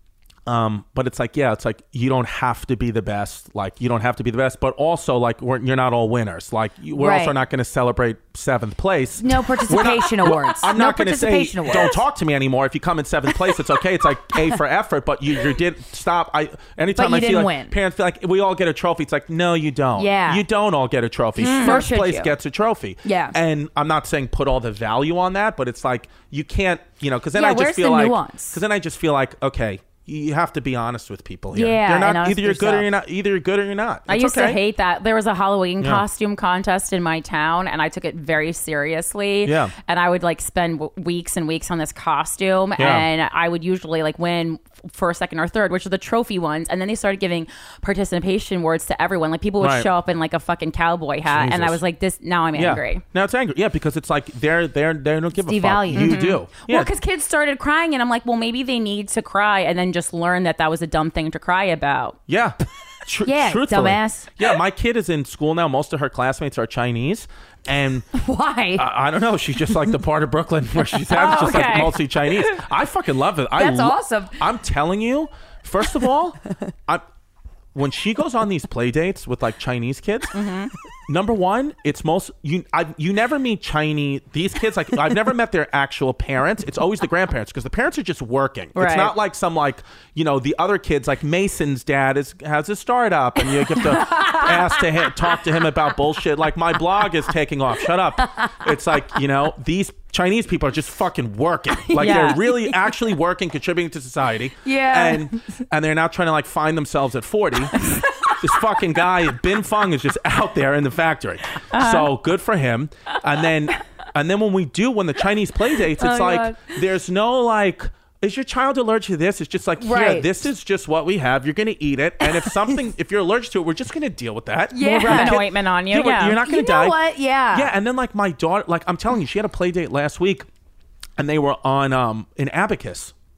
Speaker 4: Um, but it's like, yeah, it's like you don't have to be the best. Like you don't have to be the best, but also like we're, you're not all winners. Like you- we're
Speaker 3: Right.
Speaker 4: also not going to celebrate seventh place.
Speaker 3: no participation awards.
Speaker 4: I'm
Speaker 3: no
Speaker 4: not going to say
Speaker 3: participation awards.
Speaker 4: don't talk to me anymore. If you come in seventh place, it's okay. It's like A for effort, but you, you did stop. I anytime
Speaker 3: But you
Speaker 4: I feel
Speaker 3: didn't
Speaker 4: like
Speaker 3: win.
Speaker 4: parents feel like we all get a trophy. It's like no, you don't.
Speaker 3: Yeah.
Speaker 4: you don't all get a trophy.
Speaker 3: Nor
Speaker 4: First
Speaker 3: should
Speaker 4: place
Speaker 3: you.
Speaker 4: gets a trophy.
Speaker 3: Yeah.
Speaker 4: and I'm not saying put all the value on that, but it's like you can't, you know, because then
Speaker 3: Yeah,
Speaker 4: I just
Speaker 3: where's
Speaker 4: feel
Speaker 3: the
Speaker 4: like
Speaker 3: nuance?
Speaker 4: because then I just feel like okay. You have to be honest with people here.
Speaker 3: Yeah,
Speaker 4: They're not
Speaker 3: and honest
Speaker 4: either you're
Speaker 3: with
Speaker 4: good or
Speaker 3: yourself.
Speaker 4: you're not. Either you're good or you're not.
Speaker 2: I
Speaker 4: It's
Speaker 2: used
Speaker 4: okay.
Speaker 2: to hate that. There was a Halloween
Speaker 4: Yeah.
Speaker 2: costume contest in my town, and I took it very seriously.
Speaker 4: Yeah.
Speaker 2: And I would like spend w- weeks and weeks on this costume,
Speaker 4: Yeah.
Speaker 2: and I would usually like win f- first, second, or third, which are the trophy ones. And then they started giving participation awards to everyone. Like people would
Speaker 4: Right.
Speaker 2: show up in like a fucking cowboy hat, and I
Speaker 4: Jesus.
Speaker 2: was like, "This now I'm
Speaker 4: Yeah.
Speaker 2: angry."
Speaker 4: Now it's angry. Yeah, because it's like they're they're they don't give a fuck.
Speaker 3: devalued.
Speaker 4: You do. Yeah.
Speaker 2: Well, because kids started crying, and I'm like, well, maybe they need to cry and then just learn that that was a dumb thing to cry about.
Speaker 4: Yeah. Tr-
Speaker 3: Yeah,
Speaker 4: truthfully.
Speaker 3: dumbass.
Speaker 4: Yeah, my kid is in school now. Most of her classmates are Chinese. And
Speaker 3: Why?
Speaker 4: I, I don't know. She's just like the part of Brooklyn where she's at. It's just like
Speaker 2: Okay.
Speaker 4: mostly Chinese. I fucking love it. I
Speaker 3: That's
Speaker 4: lo-
Speaker 3: awesome.
Speaker 4: I'm telling you, first of all, I, when she goes on these play dates with like Chinese kids,
Speaker 3: Mm-hmm.
Speaker 4: number one, it's most you. I you never meet Chinese these kids. Like I've never met their actual parents. It's always the grandparents because the parents are just working. It's
Speaker 2: Right.
Speaker 4: not like some like you know the other kids like Mason's dad is has a startup and you have to ask to him, talk to him about bullshit. Like my blog is taking off. Shut up. It's like you know these Chinese people are just fucking working. Like
Speaker 2: Yeah.
Speaker 4: they're really actually working, contributing to society.
Speaker 3: Yeah.
Speaker 4: And and they're not trying to like find themselves at forty. This fucking guy, Bin Feng, is just out there in the factory.
Speaker 3: Uh-huh.
Speaker 4: So good for him. And then and then when we do when the Chinese play dates, it's
Speaker 2: Oh,
Speaker 4: like
Speaker 2: God.
Speaker 4: there's no like is your child allergic to this? It's just like, here,
Speaker 3: Right.
Speaker 4: this is just what we have. You're going to eat it. And if something, if you're allergic to it, we're just going to deal with that.
Speaker 3: Yeah.
Speaker 2: We'll rub an
Speaker 4: Kid-
Speaker 2: ointment on you.
Speaker 4: Yeah, but
Speaker 2: Yeah.
Speaker 4: You're not going
Speaker 3: You
Speaker 4: to
Speaker 3: know
Speaker 4: die.
Speaker 3: what? Yeah.
Speaker 4: Yeah. And then like my daughter, like I'm telling you, she had a play date last week and they were on um an abacus.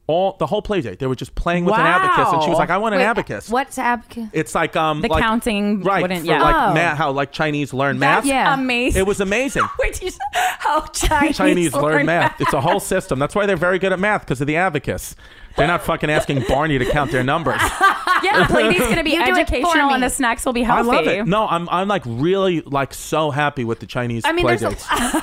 Speaker 4: all the whole play date. They were just playing with an
Speaker 2: Wow.
Speaker 4: abacus, and she was like, "I want an
Speaker 3: Wait,
Speaker 4: abacus."
Speaker 3: What's abacus?
Speaker 4: It's like um
Speaker 2: The
Speaker 4: like,
Speaker 2: counting
Speaker 4: right
Speaker 2: wouldn't-
Speaker 4: for
Speaker 2: yeah.
Speaker 4: like
Speaker 3: Oh.
Speaker 4: math, how like Chinese learn
Speaker 2: That's
Speaker 4: math.
Speaker 3: Yeah.
Speaker 2: amazing.
Speaker 4: It was amazing.
Speaker 2: Wait, you, how Chinese,
Speaker 4: Chinese learn math.
Speaker 2: math.
Speaker 4: It's a whole system. That's why they're very good at math because of the abacus. They're not fucking asking Barney to count their numbers.
Speaker 2: Yeah, the playdate's going to be
Speaker 3: You do it for
Speaker 2: educational
Speaker 3: me.
Speaker 2: and the snacks will be
Speaker 4: I
Speaker 2: healthy.
Speaker 4: love it. No, I'm I'm like really like so happy with the Chinese
Speaker 3: I mean,
Speaker 4: play
Speaker 3: there's a-
Speaker 4: dates.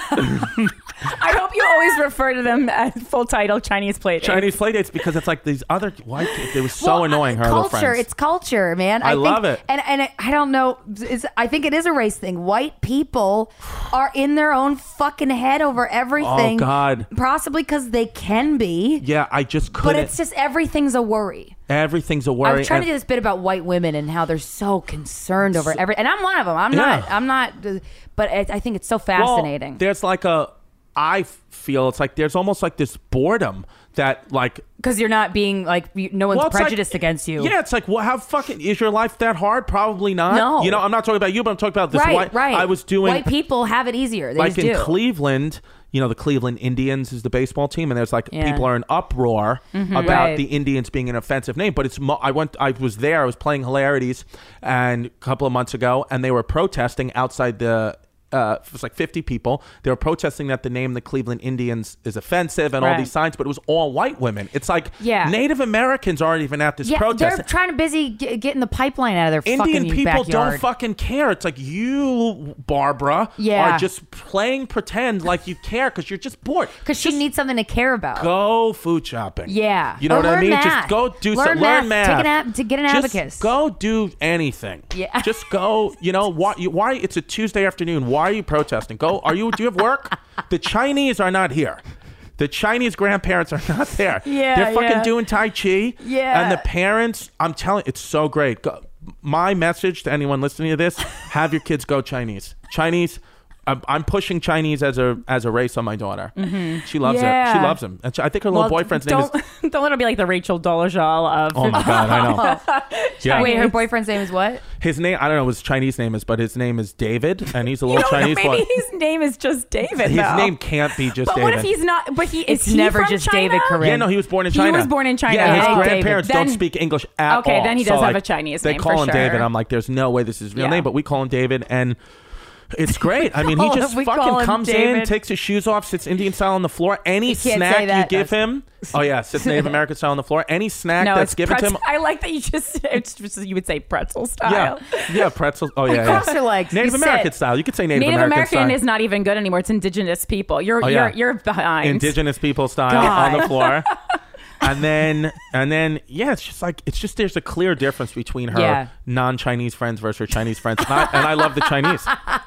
Speaker 2: I hope you always refer to them as full title Chinese play dates.
Speaker 4: Chinese play dates because it's like these other white. It was so
Speaker 3: Well,
Speaker 4: annoying. Her
Speaker 3: culture,
Speaker 4: little friends.
Speaker 3: it's culture, man.
Speaker 4: I
Speaker 3: think,
Speaker 4: love it.
Speaker 3: and and it, I don't know. It's, I think it is a race thing. White people are in their own fucking head over everything.
Speaker 4: Oh God.
Speaker 3: Possibly because they can be.
Speaker 4: Yeah, I just couldn't.
Speaker 3: But it's just everything's a worry.
Speaker 4: Everything's a
Speaker 3: I
Speaker 4: worry.
Speaker 3: was trying
Speaker 4: and-
Speaker 3: to do this bit about white women and how they're so concerned over every, and I'm one of them. I'm
Speaker 4: Yeah.
Speaker 3: not. I'm not. But it, I think it's so fascinating.
Speaker 4: Well, there's like a. I feel it's like there's almost like this boredom that like.
Speaker 3: Because you're not being like you, no one's
Speaker 4: Well, it's like-
Speaker 3: prejudiced against you.
Speaker 4: Yeah, it's like, well, how fucking is your life that hard? Probably not.
Speaker 3: No.
Speaker 4: You know, I'm not talking about you, but I'm talking about this.
Speaker 3: right,
Speaker 4: white,
Speaker 3: right.
Speaker 4: I was doing
Speaker 3: White people have it easier. They
Speaker 4: like
Speaker 3: just
Speaker 4: in
Speaker 3: do.
Speaker 4: Cleveland. You know, the Cleveland Indians is the baseball team, and there's like
Speaker 3: Yeah.
Speaker 4: people are in uproar about
Speaker 3: Right.
Speaker 4: the Indians being an offensive name. But it's mo- I went, I was there, I was playing Hilarities, and a couple of months ago, and they were protesting outside the. Uh, it was like fifty people. They were protesting that the name the Cleveland Indians is offensive and all
Speaker 3: Right.
Speaker 4: these signs, but it was all white women. It's like
Speaker 3: Yeah.
Speaker 4: Native Americans aren't even at this
Speaker 3: Yeah,
Speaker 4: protest.
Speaker 3: they're trying to busy get, getting the pipeline out of their
Speaker 4: Indian
Speaker 3: fucking
Speaker 4: people
Speaker 3: backyard.
Speaker 4: don't fucking care. It's like you, Barbara,
Speaker 3: Yeah.
Speaker 4: are just playing pretend like you care because you're just bored.
Speaker 3: Because she
Speaker 4: Just
Speaker 3: needs something to care about.
Speaker 4: go food shopping.
Speaker 3: Yeah.
Speaker 4: You know
Speaker 3: Or
Speaker 4: what I
Speaker 3: learn
Speaker 4: mean?
Speaker 3: math.
Speaker 4: Just go do
Speaker 3: Learn
Speaker 4: some learn
Speaker 3: math.
Speaker 4: math.
Speaker 3: Take an ab- to get an
Speaker 4: Just
Speaker 3: abacus.
Speaker 4: go do anything.
Speaker 3: Yeah.
Speaker 4: Just go, you know, why you why it's a Tuesday afternoon. Why are you protesting? Go are you do you have work? The Chinese are not here. The Chinese grandparents are not there.
Speaker 3: Yeah,
Speaker 4: They're fucking
Speaker 3: yeah.
Speaker 4: doing Tai Chi.
Speaker 3: Yeah.
Speaker 4: And the parents, I'm telling it's so great. Go, my message to anyone listening to this, have your kids go Chinese. Chinese I'm, I'm pushing Chinese as a as a race on my daughter. Mm-hmm. She loves it. She
Speaker 3: Yeah.
Speaker 4: loves him. And she, I think her little boyfriend's name
Speaker 2: don't,
Speaker 4: is.
Speaker 2: Don't let her be like the Rachel Dolezal of.
Speaker 4: Oh my god, I know. Yeah.
Speaker 3: Wait, her boyfriend's name is what?
Speaker 4: His name, I don't know what his Chinese name is, but his name is David, and he's a
Speaker 2: You
Speaker 4: little
Speaker 2: know,
Speaker 4: Chinese
Speaker 2: maybe
Speaker 4: boy.
Speaker 2: his name is just David.
Speaker 4: His
Speaker 2: though.
Speaker 4: name can't be just
Speaker 2: But
Speaker 4: David.
Speaker 2: what if he's not? But he is
Speaker 3: It's
Speaker 2: he
Speaker 3: never
Speaker 2: from
Speaker 3: just
Speaker 2: China?
Speaker 3: David Corinne.
Speaker 4: Yeah, no, he was born in
Speaker 2: He
Speaker 4: China.
Speaker 2: was born in China.
Speaker 4: Yeah, his
Speaker 3: Oh,
Speaker 4: grandparents
Speaker 2: David.
Speaker 4: don't
Speaker 2: Then-
Speaker 4: speak English at
Speaker 2: Okay,
Speaker 4: all.
Speaker 2: then he
Speaker 4: So,
Speaker 2: does have
Speaker 4: like,
Speaker 2: a Chinese
Speaker 4: They
Speaker 2: name
Speaker 4: call
Speaker 2: for
Speaker 4: him David.
Speaker 2: sure.
Speaker 4: I'm like, there's no way this is his real
Speaker 2: Yeah.
Speaker 4: name, but we call him David, and it's great. I mean, he
Speaker 3: call
Speaker 4: just
Speaker 3: him- we call
Speaker 4: fucking
Speaker 3: him
Speaker 4: comes in,
Speaker 3: David.
Speaker 4: takes his shoes off, sits Indian style on the floor. Any
Speaker 3: You can't
Speaker 4: snack
Speaker 3: say that.
Speaker 4: you give
Speaker 3: That's-
Speaker 4: him, oh yeah, sits Native American style on the floor. Any snack
Speaker 2: No,
Speaker 4: that's
Speaker 2: it's
Speaker 4: given
Speaker 2: pretzel.
Speaker 4: to him,
Speaker 2: I like that you just. It's just you would say pretzel style.
Speaker 4: yeah, yeah, pretzels. Oh yeah,
Speaker 3: Cross
Speaker 4: yeah.
Speaker 3: your legs.
Speaker 4: Native
Speaker 3: You
Speaker 4: American
Speaker 3: sit.
Speaker 4: style. You could say Native,
Speaker 2: Native
Speaker 4: American,
Speaker 2: American
Speaker 4: style.
Speaker 2: is not even good anymore. It's indigenous people. You're
Speaker 4: Oh,
Speaker 2: you're
Speaker 4: yeah.
Speaker 2: you're behind.
Speaker 4: Indigenous people style
Speaker 3: God.
Speaker 4: on the floor. And then, and then, yeah, it's just like it's just there's a clear difference between her
Speaker 3: Yeah.
Speaker 4: non-Chinese friends versus her Chinese friends, and I, and I love the Chinese.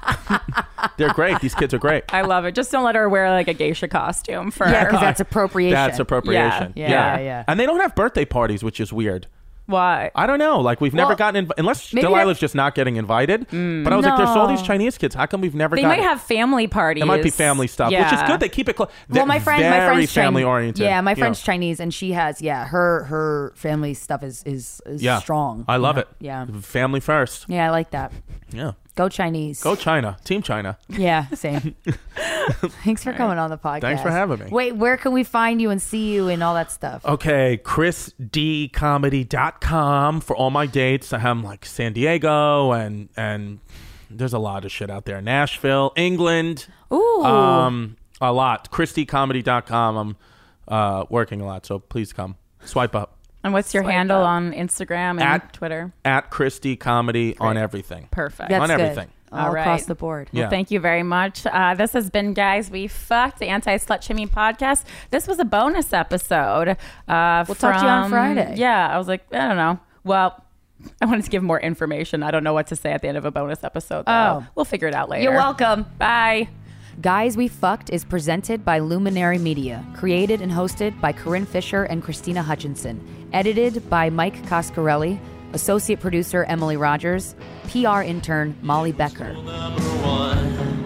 Speaker 4: They're great. These kids are great.
Speaker 2: I love it. Just don't let her wear like a geisha costume for.
Speaker 3: Yeah, because that's appropriation.
Speaker 4: That's appropriation.
Speaker 3: Yeah, yeah, yeah.
Speaker 4: And they don't have birthday parties, which is weird.
Speaker 2: Why?
Speaker 4: I don't know. Like we've never
Speaker 3: Well,
Speaker 4: gotten inv- unless
Speaker 3: maybe
Speaker 4: Delilah's
Speaker 3: that-
Speaker 4: just not getting invited. But I was like, there's all these
Speaker 3: No.
Speaker 4: Chinese kids. How come we've never?
Speaker 2: They
Speaker 4: gotten
Speaker 2: might have family parties.
Speaker 4: It might be family stuff, which is
Speaker 2: Yeah.
Speaker 4: good. They keep it close.
Speaker 3: Well, my friend,
Speaker 4: very
Speaker 3: my friend's
Speaker 4: family
Speaker 3: Chinese.
Speaker 4: oriented.
Speaker 3: Yeah, my
Speaker 4: you know.
Speaker 3: friend's Chinese, and she has yeah her her family stuff is is, is
Speaker 4: Yeah,
Speaker 3: strong.
Speaker 4: I love
Speaker 3: Yeah.
Speaker 4: it.
Speaker 3: Yeah,
Speaker 4: Family first.
Speaker 3: yeah, I like that.
Speaker 4: Yeah.
Speaker 3: Go Chinese.
Speaker 4: Go China. Team China.
Speaker 3: Yeah, same. Thanks for coming on the podcast.
Speaker 4: Thanks for having me.
Speaker 3: Wait, where can we find you and see you and all that stuff?
Speaker 4: Okay, chris d comedy dot com for all my dates. I have like San Diego and and there's a lot of shit out there. Nashville, England.
Speaker 3: Ooh.
Speaker 4: Um a lot. chris d comedy dot com. I'm uh working a lot, so please come. Swipe up.
Speaker 2: And what's your
Speaker 3: Swipe
Speaker 2: handle
Speaker 3: up.
Speaker 2: on Instagram and
Speaker 4: At-
Speaker 2: Twitter?
Speaker 4: At Christy Comedy on everything.
Speaker 2: Perfect.
Speaker 3: That's
Speaker 4: on
Speaker 3: good.
Speaker 4: everything.
Speaker 3: All
Speaker 2: All right.
Speaker 3: across the board.
Speaker 4: Yeah.
Speaker 2: Well, thank you very much. Uh, this has been Guys We Fucked, the Anti-Slut Shaming Podcast. This was a bonus episode. Uh,
Speaker 3: We'll talk to you on
Speaker 2: from-
Speaker 3: Friday.
Speaker 2: Yeah, I was like, I don't know. Well, I wanted to give more information. I don't know what to say at the end of a bonus episode, though.
Speaker 3: Oh.
Speaker 2: We'll figure it out later.
Speaker 3: You're welcome.
Speaker 2: Bye.
Speaker 3: Guys We Fucked is presented by Luminary Media, created and hosted by Corinne Fisher and Christina Hutchinson, edited by Mike Coscarelli, associate producer Emily Rogers, P R intern Molly Becker.
Speaker 5: Number one.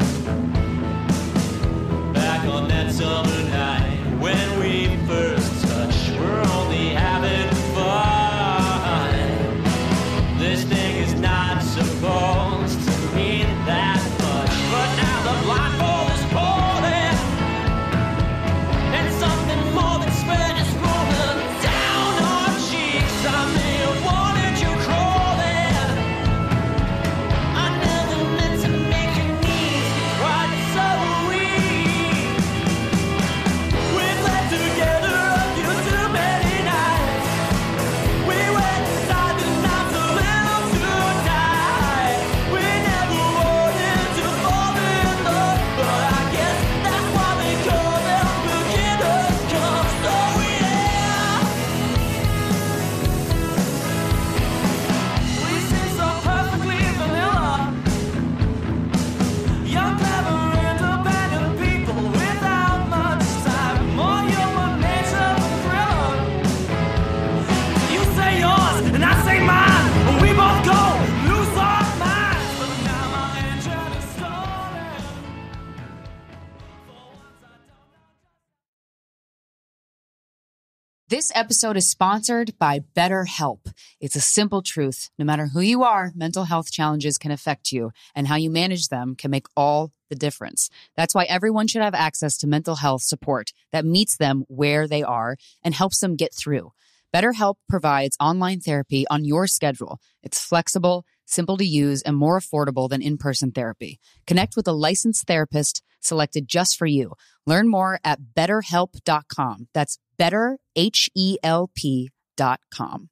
Speaker 5: Back on that summer night when we first touched, we're only having fun. This thing is not supposed to mean that much, but now the blindfold is falling, and something more than spread is moving
Speaker 6: This episode is sponsored by BetterHelp. It's a simple truth. No matter who you are, mental health challenges can affect you, and how you manage them can make all the difference. That's why everyone should have access to mental health support that meets them where they are and helps them get through. BetterHelp provides online therapy on your schedule. It's flexible, simple to use, and more affordable than in-person therapy. Connect with a licensed therapist selected just for you. Learn more at better help dot com. That's better, H E L P dot com.